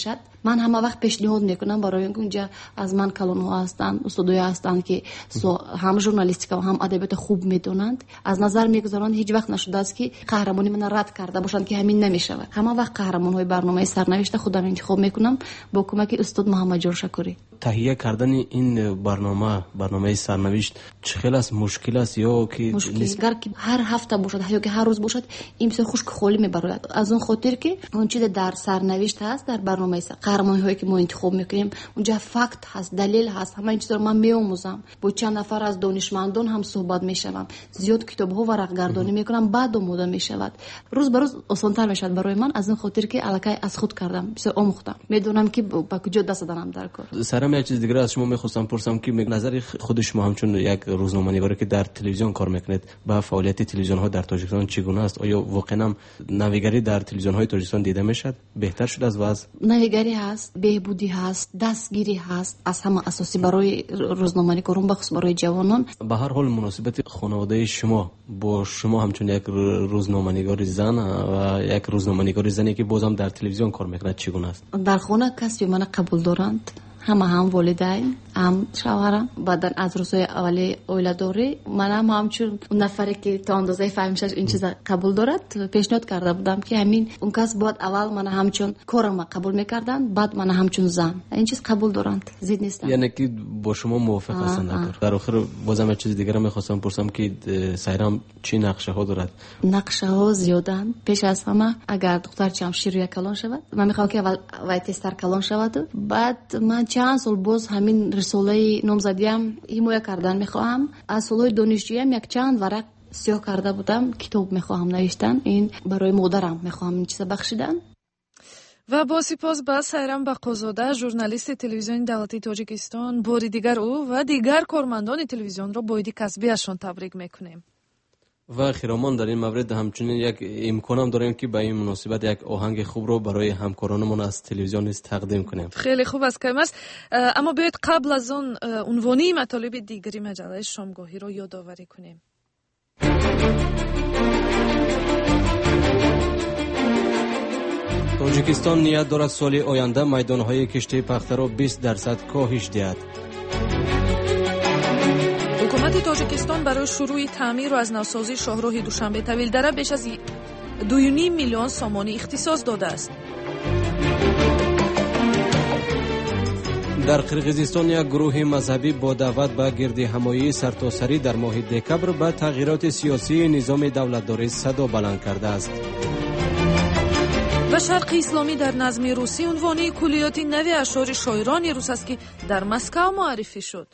من همه وقت پیشنهاد میکنم برای اینکه اونجا از من کلون ها هستند، استادای هستند که هم ژورنالیستیکا و هم ادبیات خوب میدونند. از نظر میگذارند هیچ وقت نشده است که قهرمانی من رد کرده باشند که همین نمیشود. همه وقت قهرمان های برنامه سرنوشت خودم انتخاب میکنم با کمک استاد محمد جان شکوری. تهیه کردن این برنامه برنامه سرنوشت چه خیلی از مشکل است یا که مشکل گر که هر هفته باشد یا که هر روز باشد این بسیار خوش خالی میبراید. از اون خاطر که اون چیز در سرنوشت هست در برنامه قهرمانی هایی که ما انتخاب میکنیم اونجا فکت هست، دلیل هست، همه این چیزا رو من میآموزم. با چند نفر از دانشمندان هم صحبت میشم، زیاد کتاب ها ورق گردانی میکنم، بعد آموده میشود. روز به روز آسان‌تر میشد برای من از این خاطر که الکی از خود کردم، بسیار آموختم، میدونم که با کجا دست دادم در کار. سرم یک چیز دیگه از شما میخواستم پرسم که نظر خود شما همچون یک روزنامه‌نگاری که در تلویزیون کار میکنید با فعالیت تلویزیون ها در تاجیکستان چگونه است؟ آیا واقعا نویگری در تلویزیون های تاجیکستان دیده میشد؟ بهتر شده از وضع؟ نویگری هست، بهبودی هست، دستگیری هست، از همه اساسی برای روزنامه‌نگاران بخصوص برای جوانان. به هر حال مناسبت خانواده شما با شما همچون یک روزنامه‌نگار زن و یک روزنامه‌نگار زنی که بازم در تلویزیون کار میکنه چگونه است؟ در خانه کسی من قبول دارند، همه هم والدین هم شوهرم. بعدن از روزهای اولی اولاداری منم همچون اون نفری که تا اندازه فهمیشش این چیزا قبول دارد پیشنهاد کرده بودم که همین اون کس بعد اول من همچون کارم قبول میکردن، بعد من همچون زن این چیز قبول دارند، زید نیستم. یعنی که با شما موافق هستند. در آخر بازم یک چیز دیگه را میخواستم پرسم که سایرام چی نقشه ها دارد؟ نقشه ها زیادن. پیش از همه اگر دختر جمشید یک کلان شود من میخوام که اول وایتستر کلان شود، بعد من چند سال باز همین رساله نامزدیم حمایت کردن میخواهم. از سالهای دانشجوییم یک چند ورق سیاه کرده بودم، کتاب میخواهم نوشتن، این برای مادرم میخواهم این چیزا بخشیدن. و با سپاس به سایرام بقازاده ژورنالیست تلویزیون دولتی تاجیکستان، باری دیگر او و دیگر کارمندان تلویزیون را با عید کسبیشان تبریک میکنیم. و خیرامان در این مورد همچنین یک امکانم داریم که به این مناسبت یک آهنگ خوب رو برای همکارانمون از تلویزیون تقدیم کنیم. خیلی خوب است کم است، اما باید قبل از اون عنوانی مطالب دیگری مجله شامگاهی رو یادآوری کنیم. تاجیکستان نیت دارد سال آینده میدانهای کشتی پخته را بیست درصد کاهش دهد. حکومت تاجیکستان برای شروع تعمیر و از نوسازی شاهراه دوشنبه طویل دره بیش از دو و نیم میلیون سامانی اختصاص داده است. در قرقیزستان یک گروه مذهبی با دعوت به گردهمایی سرتاسری در ماه دکبر به تغییرات سیاسی نظام دولتداری صدا بلند کرده است. و شرق اسلامی در نظم روسی عنوان کلیات نوی اشعار شاعران روس است که در مسکو معرفی شد.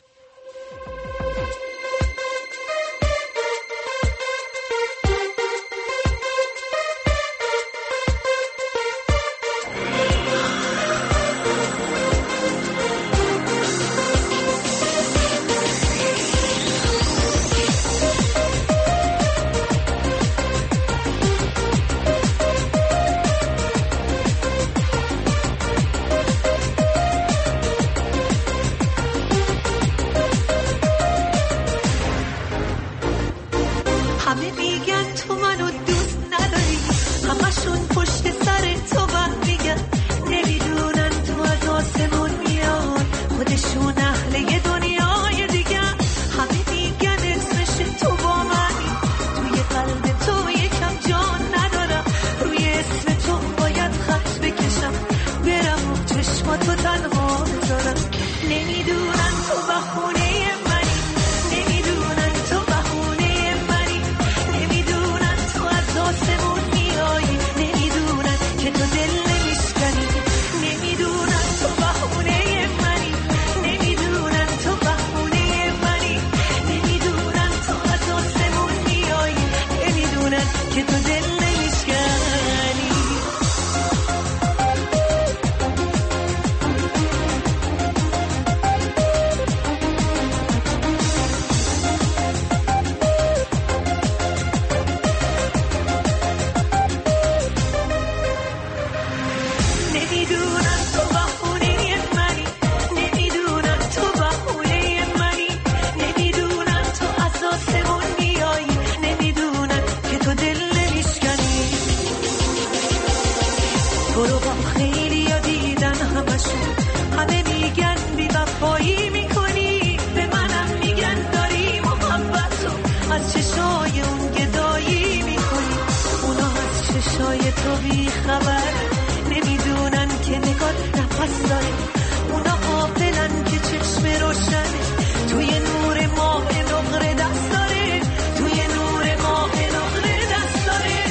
تو رو با خیلی ها دیدن همش همشون. همه میگن بی وفایی میکنی، به منم میگن داری محبتو از چشای اون گدایی میکنی. اونا از چشای تو بی خبر، نمیدونن که نگات نفس داره. اونا غافلن که چشم روشنه توی نور ماه نقره دست داره، توی نور ماه نقره دست داره.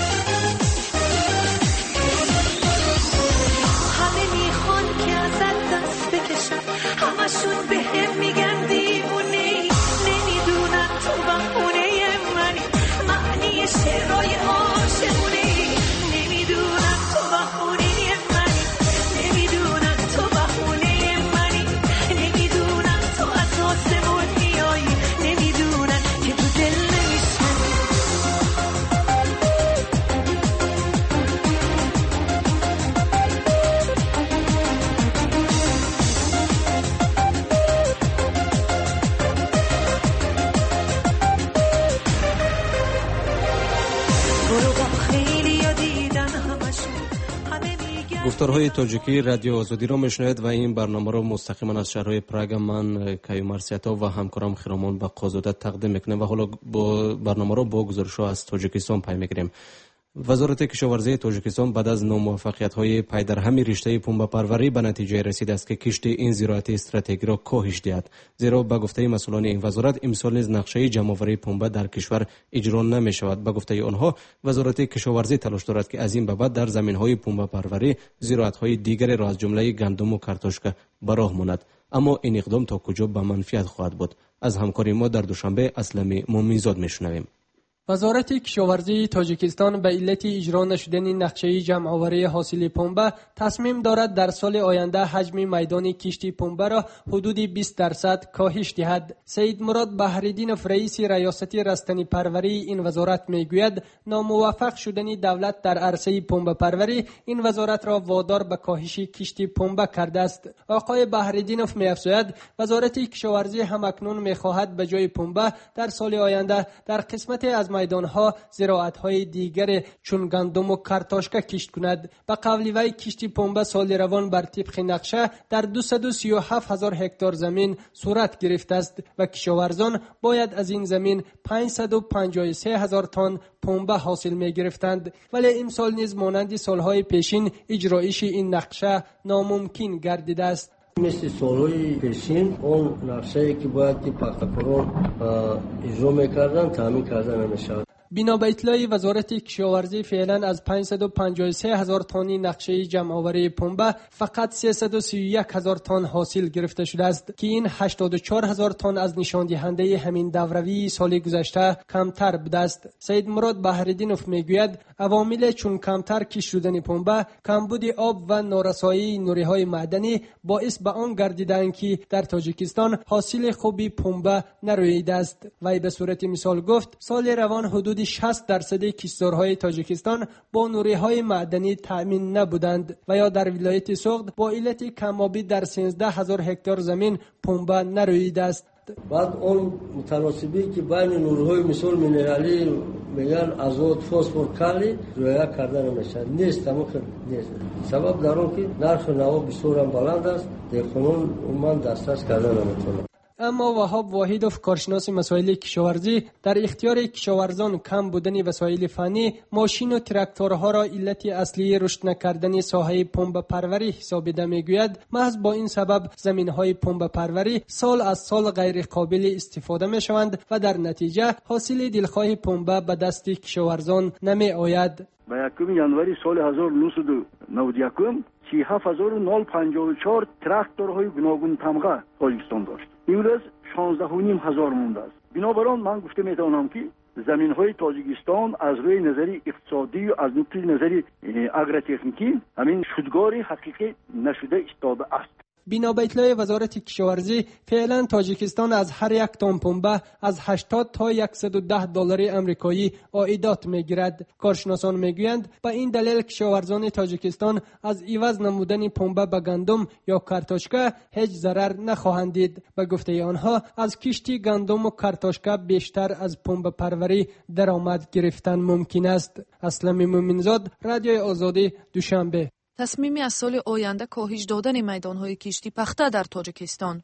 همه میخوان که ازت دست بکشن، همشون به هم میگن دیوونه، نمیدونن تو بخونه منی، معنی شعرهای عاشقونه، نمیدونن تو بخونه منی، نمیدونن تو بخونه منی، نمیدونن تو از آسمون میایی، نمیدونن که تو دل نمیشنی. گفتارهای تاجیکی رادیو آزادی را میشنوید و این برنامه را مستقیما از شهرهای پراگ من کیومرث سیاتا و همکارم خرامان بقازاده تقدیم میکنیم و حالا با برنامه را با گزارش‌ها از تاجیکستان پی میگیریم. وزارت کشاورزی تاجیکستان بعد از ناموفقیت‌های پای در همین رشته پنبه پروری به نتیجه رسیده است که کشت این زراعت استراتژیک را کاهش دهد، زیرا به گفته مسئولان این وزارت امسال نیز نقشه جمع‌آوری پنبه در کشور اجرا نمی‌شود. به گفته آنها وزارت کشاورزی تلاش دارد که از این به بعد در زمین‌های پنبه پروری زراعت‌های دیگری را از جمله گندم و کارتوشکا به راه ماند، اما این اقدام تا کجا به منفعت خواهد بود؟ از همکاری ما در دوشنبه اسلمی مومنزاد می‌شنویم. وزارت کشاورزی تاجیکستان به علت اجرا نشدن نقشه جمع‌آوری حاصل پنبه تصمیم دارد در سال آینده حجم میدان کشت پنبه را حدود بیست درصد کاهش دهد. سید مراد بحرالدینов رئیس ریاست رستنی پروری این وزارت میگوید ناموفق شدن دولت در عرصه پنبه پروری این وزارت را وادار به کاهش کشت پنبه کرده است. آقای بحرالدینov می‌افزاید وزارت کشاورزی همکنون می‌خواهد به جای پنبه در سال آینده در قسمت از میدانها زراعت‌های دیگر چون گندم و کارتوشکا کشت کند. به قول وی کشت پنبه سال روان بر طبق نقشه در دویست و سی و هفت هزار هکتار زمین صورت گرفته است و کشاورزان باید از این زمین پانصد و پنجاه و سه هزار تن پنبه حاصل می گرفتند، ولی امسال نیز مانند سالهای پیشین اجرایش این نقشه ناممکن گردیده است. مثل سالهای پیشین اون نقشه‌ای که باید پختکاران اجرا میکردن تامین کردن نمیشد. بنا به اطلاع وزارت کشاورزی فعلا از پانصد و پنجاه و سه هزار تن نقشه جمع‌آوری پنبه فقط سیصد و سی و یک هزار تن حاصل گرفته شده است که این هشتاد و چهار هزار تن از نشان دهنده همین دوروی سال گذشته کمتر بوده است. سید مراد بحرالدینov میگوید عوامل چون کمتر کشت شدن پنبه، کمبود آب و نارسایی نوری‌های معدنی باعث به آن گردیدند که در تاجیکستان حاصل خوبی پنبه نرویده است. وی به صورت مثال گفت سال روان حدود شصت درصد کشتزارهای تاجیکستان با نوری‌های معدنی تأمین نبودند و یا در ولایت سوغد با علت کم‌آبی در سیزده هزار هکتار زمین پنبه نرویده است. بعد اون متناسبی که بین نورهای مثال مینرالی میگن آزوت فسفر کالی رویا کردن نمیشه نیست، اما نیست. سبب در اون که نرخ نوا بسیار بلند است، دهقانان عموما دسترس کردن نمیتونن. اما وهاب واحدوف کارشناس مسائل کشاورزی در اختیار کشاورزان کم بودن وسایل فنی، ماشین و تراکتورها را علت اصلی رشد نکردن ساحه پنبه پروری حسابیده میگوید. محض با این سبب زمینهای پنبه پروری سال از سال غیر قابل استفاده می شوند و در نتیجه حاصل دلخواه پنبه به دست کشاورزان نمی آید. با یکم ینوری سال هزار و نهصد و نود و یک سی و هفت هزار و نهصد و پنجاه و چهار تراکتورهای گوناگون تمغه تاجیکستان داشت. امروز شانزده و نیم هزار مونده است. بنابراین من گفته میتوانم که زمین‌های تاجیکستان از روی نظری اقتصادی و از نظری اگرتکنیکی همین شدگاری حقیقی نشده ایستاده است. بنا به اطلاع وزارت کشاورزی فعلا تاجیکستان از هر یک تن پنبه از هشتاد تا صد و ده دلار آمریکایی عایدات میگیرد. کارشناسان میگویند به این دلیل کشاورزان تاجیکستان از عوض نمودن پنبه به گندم یا کارتوشکا هیچ ضرر نخواهند دید. به گفته آنها از کشت گندم و کارتوشکا بیشتر از پنبه پروری درآمد گرفتن ممکن است. اسلم مومنزاد، رادیو آزادی، دوشنبه. تصمیمی از سال آینده کاهش دادن میدانهای کشتی پخته در تاجیکستان.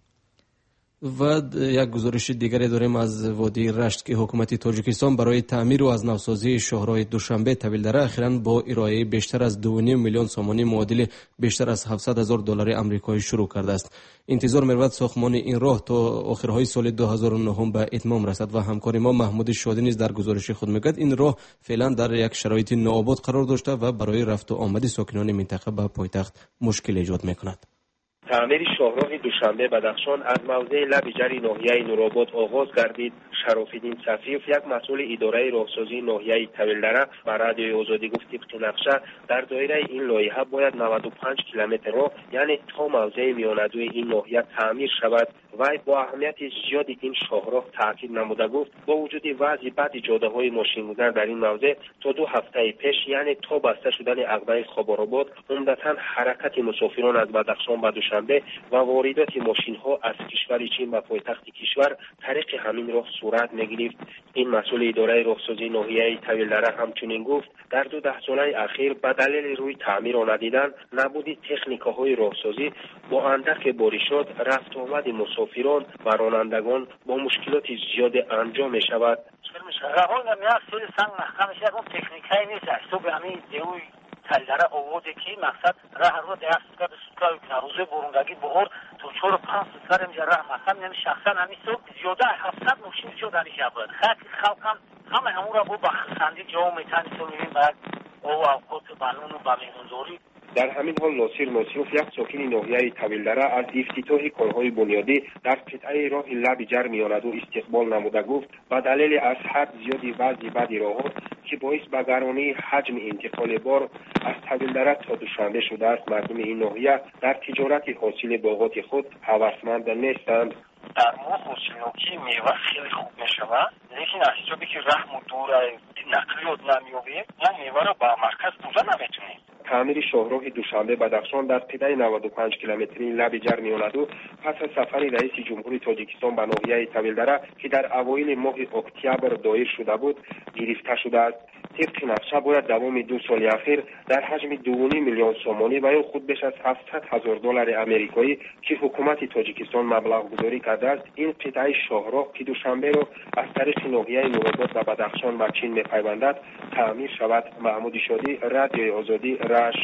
و یک گزارش دیگری داریم از وادی رشت که حکومت تاجیکستان برای تعمیر و از نوسازی شاهراه دوشنبه طویل‌دره اخیراً با ارائه بیشتر از دو و نیم میلیون سامانی معادل بیشتر از هفتصد هزار دلار آمریکایی شروع کرده است. انتظار می‌رود ساختمان این راه تا آخرهای سال دو هزار و نه به اتمام رسد و همکار ما محمود شادی نیز در گزارش خود میگوید این راه فعلا در یک شرایط ناآباد قرار داشته و برای رفت و آمد ساکنان منطقه به پایتخت مشکل ایجاد می‌کند. تعمیر شاهراه دوشنبه بدخشان از موضع لب جری ناحیه نورآباد آغاز گردید. شراف‌الدین صفیف یک مسئول اداره راهسازی ناحیه طویل‌دره به رادیوی آزادی گفت طبق نقشه در دایره این لایحه باید نود و پنج کیلومتر راه یعنی تا موضع میانه‌روی این ناحیه تعمیر شود. وی با اهمیت زیادی این شاهراه تاکید نموده گفت با وجود وضع بد جاده‌های ماشین‌گذر در این موضع تا دو هفته پیش یعنی تا بسته شدن عقبه خبرآباد عمدتاً حرکت مسافران از بدخشان به دوشنبه و واردات ماشین‌ها از کشور چین به پایتخت کشور طریق همین راه صورت می‌گرفت. این مسئول اداره راهسازی ناحیه طویل‌دره همچنین گفت در دو ده ساله اخیر به دلیل روی تعمیر آن ندیدن نبود تکنیک‌های راهسازی با اندک بارشات رفت آمد مسافران و رانندگان با مشکلات زیاد انجام می‌شود. راهون میاد سوی سنگ نخمش یک اون تکنیکایی نیست تو به همین دیوی تلدره آورده که مقصد راه رو در سکر سکر روزه برونگی بهور تو چهار پنج سکر اینجا راه مثلا نمی شخصا همی سو زیاده هفتصد ماشین زیاده نیشه بود خط خلقم همه همون را بو بخصندی جواب میتانی تو میبین بعد او اوقات بانون و بمیمونزوری. در همین حال ناصر ناصروف یک ساکن ناحیه طویل‌دره از افتتاح کارهای بنیادی در قطعه راه لب جر میانه‌رو استقبال نموده گفت با دلیل از حد زیادی وضع بدی راه‌ها که باعث به گرانی حجم انتقال بار از طویل‌دره تا دوشنبه شده است مردم این ناحیه در تجارت حاصل باغات خود هوسمند نیستند. در ما حاصلات میوه خیلی خوب میشود لیکن از اینجا که رحم و دور نقلیات نمیابیم ما میوه را به مرکز بوده نمیتونیم. تعمیر شاهراه دوشنبه بدخشان در قطعه نود و پنج کیلومتری لب جر میانه‌رو پس از سفر رئیس جمهوری تاجیکستان به ناحیه طویل‌دره که در اوایل ماه اکتبر دایر شده بود گرفته شده است. طبق نقشه باید دوام دو سال اخیر در حجم دو و نیم میلیون سامانی و یا خود بیش از هفتصد هزار دلار آمریکایی که حکومت تاجیکستان مبلغ گذاری کرده است این قطعه شاهراه که دوشنبه را از طریق ناحیه نورآباد و بدخشان و چین می‌پیوندد تعمیر شود. محمود شادی، رادیوی آزادی، رشت.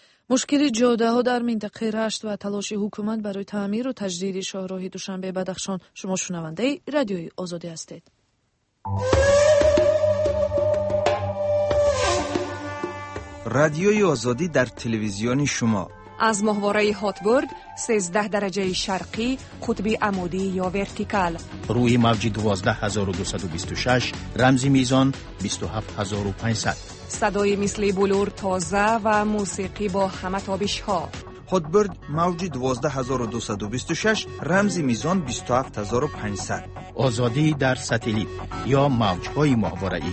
مشکل جاده ها در منطقه رشت و تلاش حکومت برای تعمیر و تجدید شاهراه دوشنبه بدخشان. شما شنونده رادیوی آزادی هستید. رادیوی آزادی در تلویزیون شما از ماهواره هاتبرد سیزده درجه شرقی قطب عمودی یا ورتیکال روی موج دوازده هزار و دویست و بیست و شش رمزی میزان بیست و هفت هزار و پانصد صدای مثل بلور تازه و موسیقی با همه تابش ها. هاتبرد موج دوازده هزار و دویست و بیست و شش رمزی میزان بیست و هفت هزار و پانصد. آزادی در ساتلیت یا موج‌های ماهواره‌ای.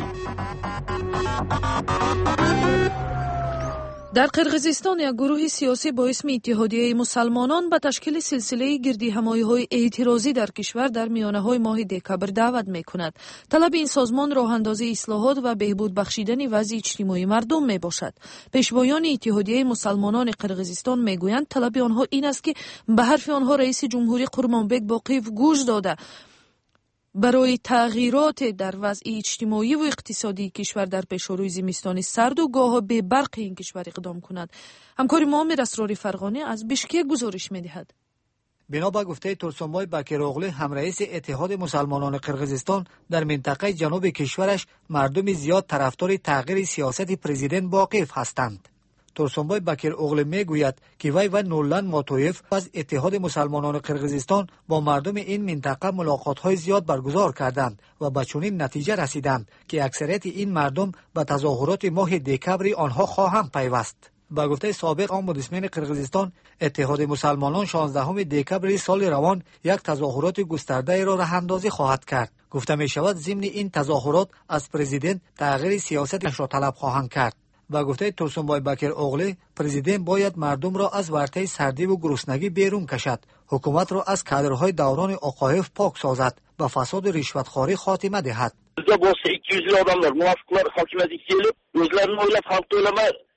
در قرقیزستان یک گروه سیاسی با اسم اتحادیه مسلمانان به تشکیل سلسله گردی همایی‌های اعتراضی در کشور در میانه‌های ماه دکبر دعوت می‌کند. طلب این سازمان راه‌اندازی اصلاحات و بهبود بخشیدن وضع اجتماعی مردم میباشد. پیشوایان اتحادیه مسلمانان قرقیزستان میگویند طلب آنها این است که به حرف آنها رئیس جمهوری قرمانبک باقیف گوش داده برای تغییرات در وضع اجتماعی و اقتصادی کشور در پیشروی زمستان سرد و گاه به برق این کشور اقدام کند. همکار ما امیر اسراری فرغانی از بشکک گزارش می‌دهد. بنا به گفته ترسنبای بکیراغلی همرئیس اتحاد مسلمانان قرقیزستان در منطقه جنوب کشورش مردم زیاد طرفدار تغییر سیاست پرزیدنت باقیف هستند. ترسنبای بکیر اوغلی میگوید که وی و نورلند ماتویف از اتحاد مسلمانان قرقیزستان با مردم این منطقه ملاقات‌های زیاد برگزار کردند و به چنین نتیجه رسیدند که اکثریت این مردم به تظاهرات ماه دکبر آنها خواهند پیوست. با گفته سابق امبودسمن قرقیزستان اتحاد مسلمانان شانزدهم دکبر سال روان یک تظاهرات گسترده را راه‌اندازی خواهد کرد. گفته می شود ضمن این تظاهرات از پرزیدنت تغییر سیاستش را طلب خواهند کرد. با گفته ترسنبای بکیر اوغلی پرزیدنت باید مردم را از ورطه سردی و گرسنگی بیرون کشد، حکومت را از کادرهای دوران آقایف پاک سازد و فساد و رشوتخواری خاتمه دهد. Bizde bu iki yüz adamlar, muvafıklar hakimiyeti gelip, özlerini oylap, halkı oylama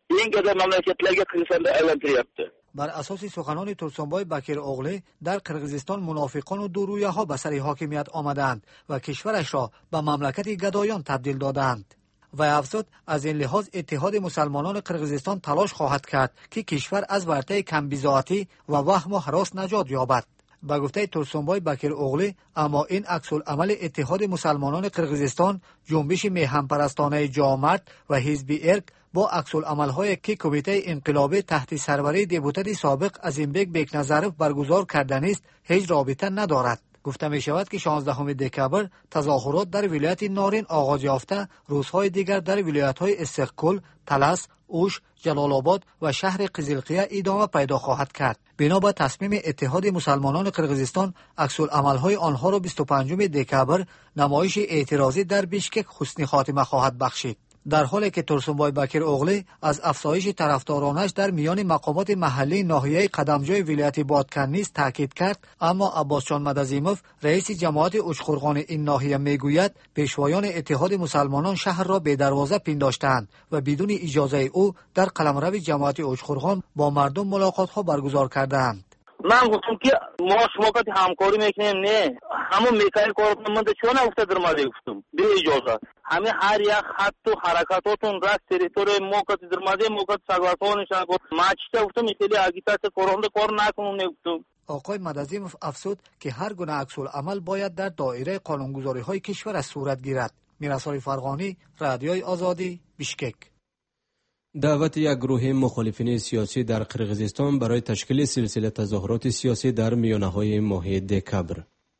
eng katta mamlakatlarga Qirg'izistonda aylantiryapti. بر اساس سخنان ترسانبای بکر اغلی در قرقیزستان منافقان و دورویه‌ها به سر حاکمیت آمدند و کشورش را به مملکت گدایان تبدیل دادند. و افزود از این لحاظ اتحاد مسلمانان قرقیزستان تلاش خواهد کرد که کشور از ورطه کمبیزاتی و وهم و هراس نجات یابد. با گفته ترسانبای بکر اغلی، اما این عکس العمل اتحاد مسلمانان قرقیزستان، جنبش میهن پرستانه جامرد و حزب ارگ با عکس العمل‌هایی که کمیته انقلابی تحت سروری دیپوتات سابق عظیمبک بیکنظرف برگزار کردن است هیچ رابطه ندارد. گفته می شود که شانزدهم دکبر تظاهرات در ولایت نارین آغاز یافته، روزهای دیگر در ولایت‌های استقلال، طلس، اوش، جلال آباد و شهر قزلقیه ادامه پیدا خواهد کرد. بنا به تصمیم اتحاد مسلمانان قرقیزستان، عکس العمل‌های آنها را بیست و پنجم دکبر نمایش اعتراضی در بیشکک حسن خاتمه خواهد بخشید. در حالی که ترسانبای بکر اغلی از افزایش طرفدارانش در میان مقامات محلی ناحیه قدمجوی ولایت بادکن نیز تاکید کرد، اما عباسجان مدزیموف رئیس جماعت اوچخورغان این ناحیه میگوید پیشوایان اتحاد مسلمانان شهر را به دروازه پنداشتند و بدون اجازه او در قلمرو جماعت اوچخورغان با مردم ملاقات ها برگزار کردند. من گفتم که ما شما که همکاری میکنیم، نه همون میکایل کارمند چون افتاد در ماده گفتم به اجازه همه هر یک خط و حرکاتاتون راست تریتوری موقت در ماده موقت ساگواتون شاگو ماچته گفتم خیلی اگیتاسیون کارنده کار نکنم نگفتم. آقای مدزیموف افزود که هر گونه عکس العمل باید در دایره قانونگذاری های کشور صورت گیرد. میرسال فرغانی، رادیوی آزادی، بیشکک. دعوت یک گروه مخالفین سیاسی در قرقیزستان برای تشکیل سلسله تظاهرات سیاسی در میانه‌های ماه دکبر.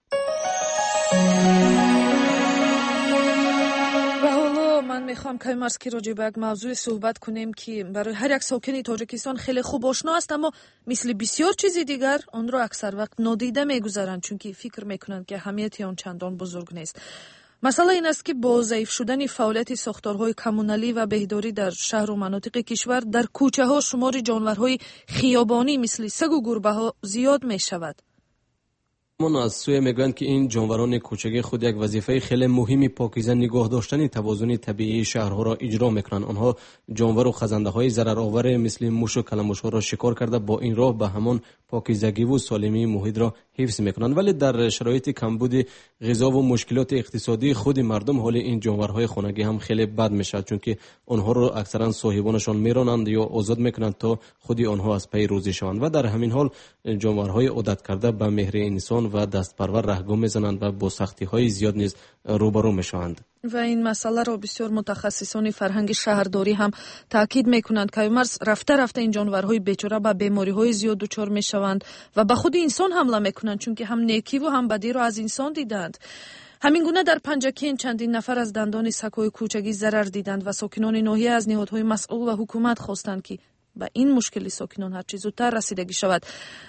و حالا من میخوام کمی از که راجع به یک موضوع صحبت کنیم که برای هر یک ساکن تاجیکستان خیلی خوب آشنا است، اما مثل بسیار چیزی دیگر آن را اکثر وقت نادیده میگذارند چون که فکر میکنند که اهمیت آن چندان بزرگ نیست. مسئله این است که با ضعیف شدن فعالیت ساختارهای کمونالی و بهداری در شهر و مناطق کشور، در کوچه ها شمار جانورهای خیابانی مثل سگ و گربه ها زیاد می شود. من از سوی میگویند که این جانوران کوچک خود یک وظیفه خیلی مهمی پاکیزه نگاه داشتن توازن طبیعی شهرها را اجرا میکنند. آنها جانور و خزنده های ضررآور مثل موش و کلموش ها را شکار کرده با این راه به همان پاکیزگی و سالمی محیط را حفظ میکنند. ولی در شرایط کمبود غذا و مشکلات اقتصادی خود مردم، حال این جانورهای خانگی هم خیلی بد میشد، چون که آنها را اکثرا صاحبانشان میرانند یا آزاد میکنند تا خودی آنها از پی روزی شوند و در همین حال جانورهای عادت کرده به مهر انسان و دستپرور رهگم میزنند و با سختی های زیاد نیز روبرو میشوند. و این مسئله را بسیار متخصصان فرهنگ شهرداری هم تاکید میکنند که مرز رفته رفته این جانورهای بیچاره به بیماری های زیاد دچار میشوند و به خود انسان حمله میکنند، چون که هم نیکی و هم بدی را از انسان دیدند. همین گونه در پنجکین چندین نفر از دندان سگ‌های کوچگی ضرر دیدند و ساکنان ناحیه از نهادهای مسئول و حکومت خواستند که به این مشکل ساکنان هر چه زودتر رسیدگی شود.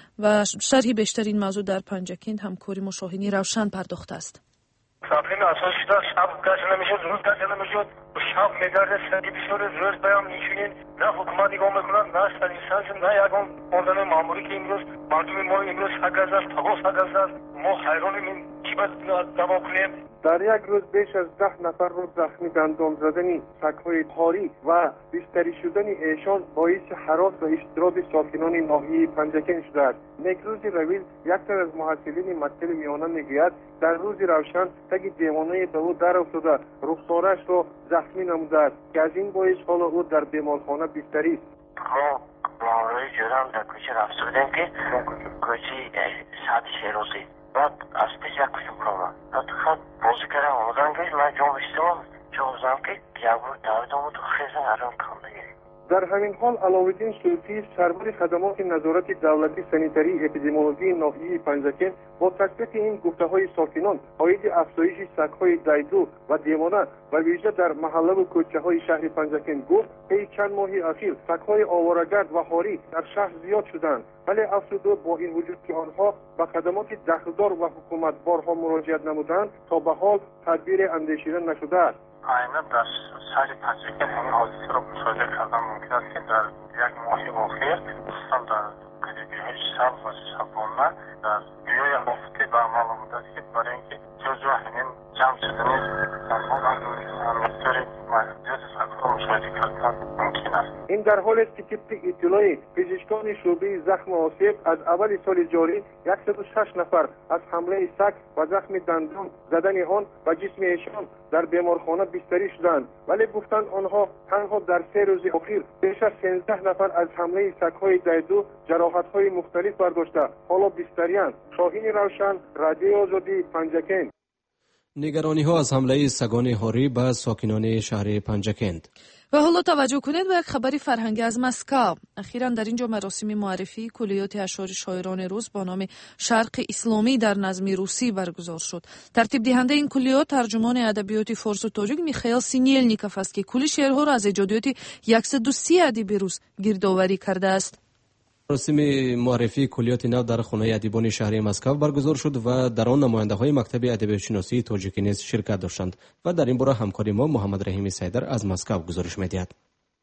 و شرحی بیشتر این موضوع در پنجکین همکاری مشاهینی روشن پرداخته است. ساپین اساس شده شب گشت نمیشه، روز گشت نمیشه، شب میگرده سگی بسیار روز بیام نیشونین نه حکومت نگاه میکنن نه سر انسان نه یکم آدم معمولی که امروز مردم ما امروز حقیقت است تقاس حقیقت است ما حیرانیم این چی باید دوا کنیم. در یک روز بیش از ده نفر رو زخمی به اندام زدنی سگ‌های تاری و بیشتری شدن ایشان باعث هراس و اضطراب ساکنان ناحیه پنجکین شده است. نیکروز رویل یک تن از محصلین مکتب میانه میگوید در روز روشن سگ دیوانه به او در افتاده رخسارش را زخمی نموده است که از این باعث حالا او در بیمارخانه بستری است. ما مامورای جرم در کوچه رفت بودیم که کوچه ساعت شیروزی بعد از پیش یک کشم کنم بعد خود بازی کردم آمدن که من جان بشتم جان بزنم که یک بود دارد آمد و خیزن ارام کام بگیریم. در همین حال علاوالدین صوفی سرور خدمات نظارت دولتی سانیتری اپیدمیولوژی ناحیه پنجکین با تصدیق این گفته‌های ساکنان عاید افزایش سگ‌های دیدو و دیوانه و ویژه در محله و کوچه‌های شهر پنجکین گفت طی چند ماه اخیر سگ‌های آواره‌گرد و هاری در شهر زیاد شدند، ولی افسوس با این وجود که آنها به خدمات دخلدار و حکومت بارها مراجعت نمودند تا به حال تدبیر اندیشیده نشده است. آینه در شهر پنجکین همین حادثه را مشاهده کردن ممکن است که در یک ماه اخیر خصوصا در کلیدهای سبز و سبونه در بیای افته به عمل آمده که برای اینکه جزو همین جمع شدن سرمان همینطوری محدود سرکار مشاهده کردن ممکن است. این در حال است که طبق اطلاع پزشکان شعبه زخم آسیب از اول سال جاری صد و شش نفر از حمله سگ و زخم دندان زدن آن و جسم ایشان در بیمارخانه بستری شدند، ولی گفتند آنها تنها در سه روز اخیر بیش از سیزده نفر از حمله سگ‌های دیدو جراحت‌های مختلف برداشته حالا بستری‌اند. شاهین روشن، رادیو آزادی، پنجکند. نگرانی ها از حمله سگان هاری به ساکنان شهر پنجکند. و حالا توجه کنید به یک خبری فرهنگی از مسکو. اخیراً در اینجا مراسم معرفی کلیات اشعار شاعران روس با نام شرق اسلامی در نظم روسی برگزار شد. ترتیب دهنده این کلیات ترجمان ادبیات فارس و تاجیک میخائیل سینیلنیکوف است که کل شعرها را از ایجادیات صد و سی ادیب روس گردآوری کرده است. مراسم معرفی کلیات نو در خانه ادیبان شهر مسکو برگزار شد و در آن نماینده های مکتب ادبیات شناسی تاجیکی نیز شرکت داشتند و در این باره همکار ما محمد رحیمی سیدر از مسکو گزارش می‌دهد.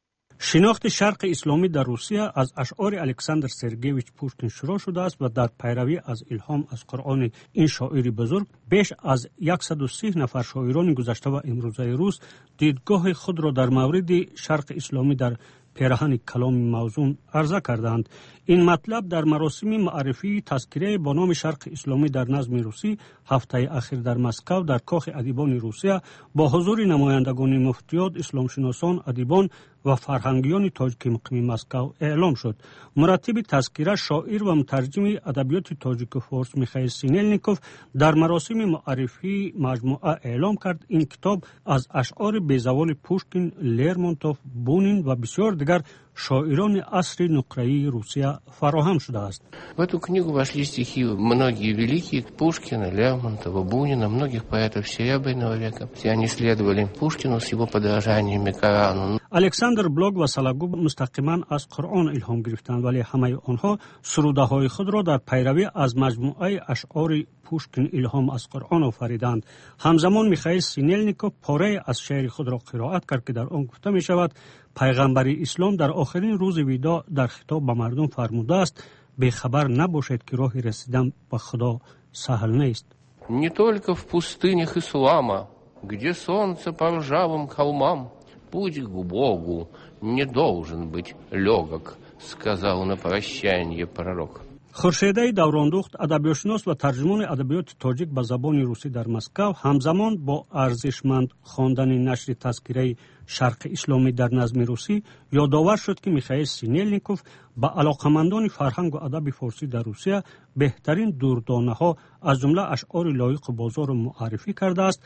شناخت شرق اسلامی در روسیه از اشعار الکساندر سرگیویچ پوشکین شروع شده است و در پیروی از الهام از قرآن این شاعر بزرگ بیش از صد و سی نفر شاعران گذشته و امروزه روس دیدگاه خود را در مورد شرق اسلامی در پیراهن کلام موزون عرضه کردند. این مطلب در مراسم معرفی تذکره با نام شرق اسلامی در نظم روسی هفته اخیر در مسکو در کاخ ادیبان روسیه با حضور نمایندگان مفتیان، اسلام شناسان، ادیبان و فرهنگیان تاجیک مقیم مسکو اعلام شد. مرتب تذکره شاعر و مترجم ادبیات تاجیک و فارس میخائیل سینیلنیکوف در مراسم معرفی مجموعه اعلام کرد این کتاب از اشعار بیزوال پوشکین، لرمونتوف، بونین و بسیار دیگر شاعران عصر نقره‌ای روسیه فراهم شده است. В эту книгу вошли стихи многие великие Пушкина, Лермонтова, Бунина, многих поэтов Серебряного века. Все они следовали Пушкину с его подражаниями Корану. الکساندر بلاگ و سلاگوب مستقیما از قرآن الهام گرفتند، ولی همه آنها سروده‌های خود را در پیروی از مجموعه اشعار پوشکین الهام از قرآن آفریدند. همزمان میخائیل سینیلنیکوف پاره از شعر خود را قرائت کرد که در آن گفته می شود پیغمبر اسلام در آخرین روز ویدا در خطاب به مردم فرموده است به خبر نباشید که راه رسیدن به خدا سهل نیست. Не только в пустынях ислама, где солнце по ржавым холмам, путь к Богу не должен быть легок, сказал на прощание пророк. خورشیده دوراندخت ادبیاتشناس و ترجمان ادبیات تاجیک به زبان روسی در مسکو همزمان با ارزشمند خواندن نشر تذکره شرق اسلامی در نظم روسی یادآور شد که میخائیل سینیلنیکوف به علاقمندان فرهنگ و ادب فارسی در روسیه بهترین دردانه ها از جمله اشعار لایق بازار معرفی کرده است.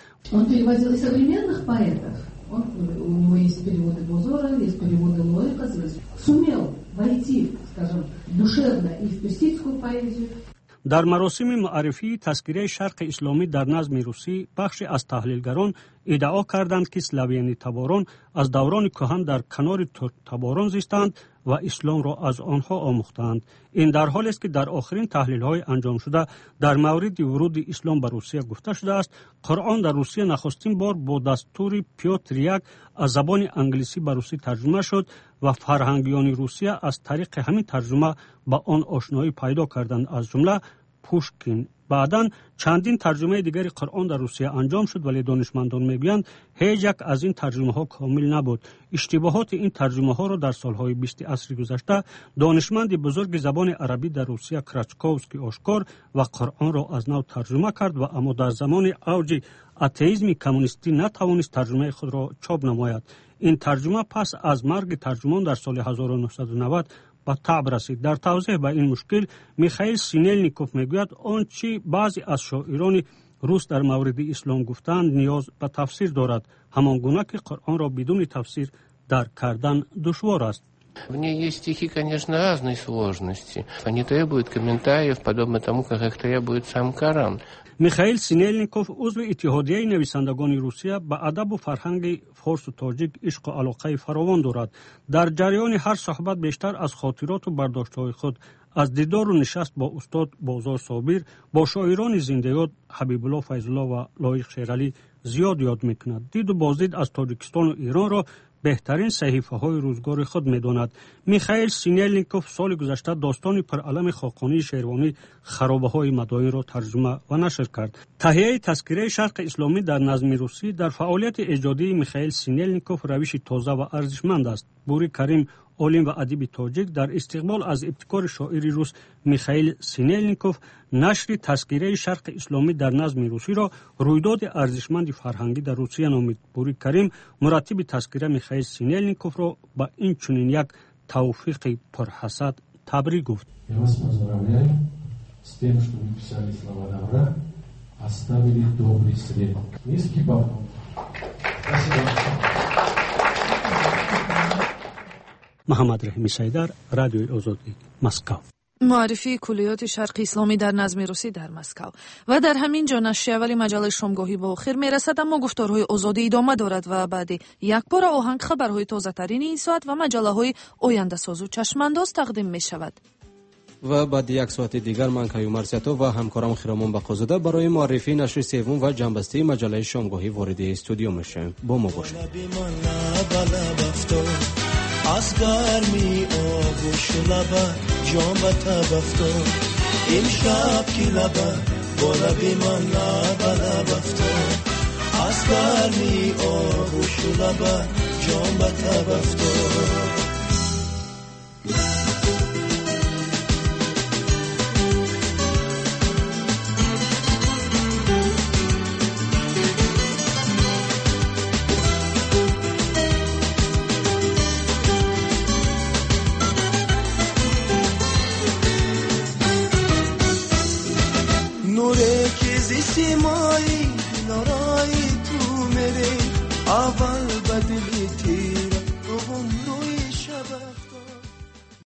Он, у него есть переводы Бозора, есть переводы Лойка, сумел войти, скажем, душевно и в персидскую поэзию. در مراسم معرفی تذکره شرق اسلامی در نظم روسی بخشی از تحلیلگران ادعا کردند که سلاویانی تباران از دوران کهن در کنار ترک تباران زیستند و اسلام را از آنها آموختند. این در حالی است که در آخرین تحلیل‌های انجام شده در مورد ورود اسلام به روسیه گفته شده است قرآن در روسیه نخستین بار با دستور پیوتر یک از زبان انگلیسی به روسی ترجمه شد و فرهنگیان روسیه از طریق همین ترجمه با آن آشنایی پیدا کردند، از جمله پوشکین. بعداً چندین ترجمه دیگری قرآن در روسیه انجام شد، ولی دانشمندان میگویند هیچ یک از این ترجمه ها کامل نبود. اشتباهات این ترجمه ها را در سالهای بیست عصر گذشته دانشمند بزرگ زبان عربی در روسیه کراچکوفسکی آشکار و قرآن را از نو ترجمه کرد و اما در زمان اوج اتئیسم کمونیستی نتوانست ترجمه خود را چاپ نماید. این ترجمه پس از مرگ ترجمان در سال هزار و نهصد و نود به تعب رسید. در توضیح به این مشکل میخائیل سینیلنیکوف میگوید آنچه بعضی از شاعران روس در مورد اسلام گفتند نیاز به تفسیر دارد، همان گونه که قرآن را بدون تفسیر درک کردن دشوار است. В ней есть стихи, конечно, разной сложности. Они требуют комментариев, подобно тому, как их требует сам Коран. میخائیل سینیلنیکوف عضو اتحادیه نویسندگان روسیه به ادب و فرهنگ فارس و تاجیک عشق و علاقه فراوان دارد. در جریان هر صحبت بیشتر از خاطرات و برداشت‌های خود از دیدار و نشست با استاد بازار صابر با شاعران زنده یاد حبیب الله فیض الله و لایق شیرعلی زیاد یاد میکند. دید و بازدید از تاجیکستان و ایران را بهترین صحیفه های روزگار خود میداند. میخائیل سینیلنیکوف سال گذشته داستان پرعلم خاقانی شیروانی خرابه های مدائن را ترجمه و نشر کرد. تهیه تذکره شرق اسلامی در نظم روسی در فعالیت ایجادی میخائیل سینیلنیکوف روش تازه و ارزشمند است. بوری کریم، عالم و ادیب تاجیک، در استقبال از ابتکار شاعر روس میخائیل سینیلنیکوف نشر تذکره شرق اسلامی در نظم روسی را رویداد ارزشمند فرهنگی در روسیه نامید. بوری کریم مرتب تذکره میخائیل سینیلنیکوف را با این چنین یک توفیق پرحسد تبریک گفت. محمد رحیمی سیدر، رادیوی آزادی، مسکو. معرفی کلیات شرق اسلامی در نظم روسی در مسکو. و در همین جا نشریه اولی مجله شامگاهی به آخر میرسد، اما گفتارهای آزادی ادامه دارد و بعد یک بار آهنگ خبرهای تازه ترین این ساعت و مجله های آینده ساز و چشمانداز تقدیم می شود. و بعد یک ساعت دیگر من کیومرث سیاتو و همکارم خیرمان بقازاده برای معرفی نشر سوم و جنبسته مجله شامگاهی وارد استودیو میشیم. با ما باشید. از گرمی آغوش لبه جام به تب افتاد، امشب کی لبه با لبی من لبه لب افتاد. از گرمی آغوش لبه جام به تب افتاد. Simai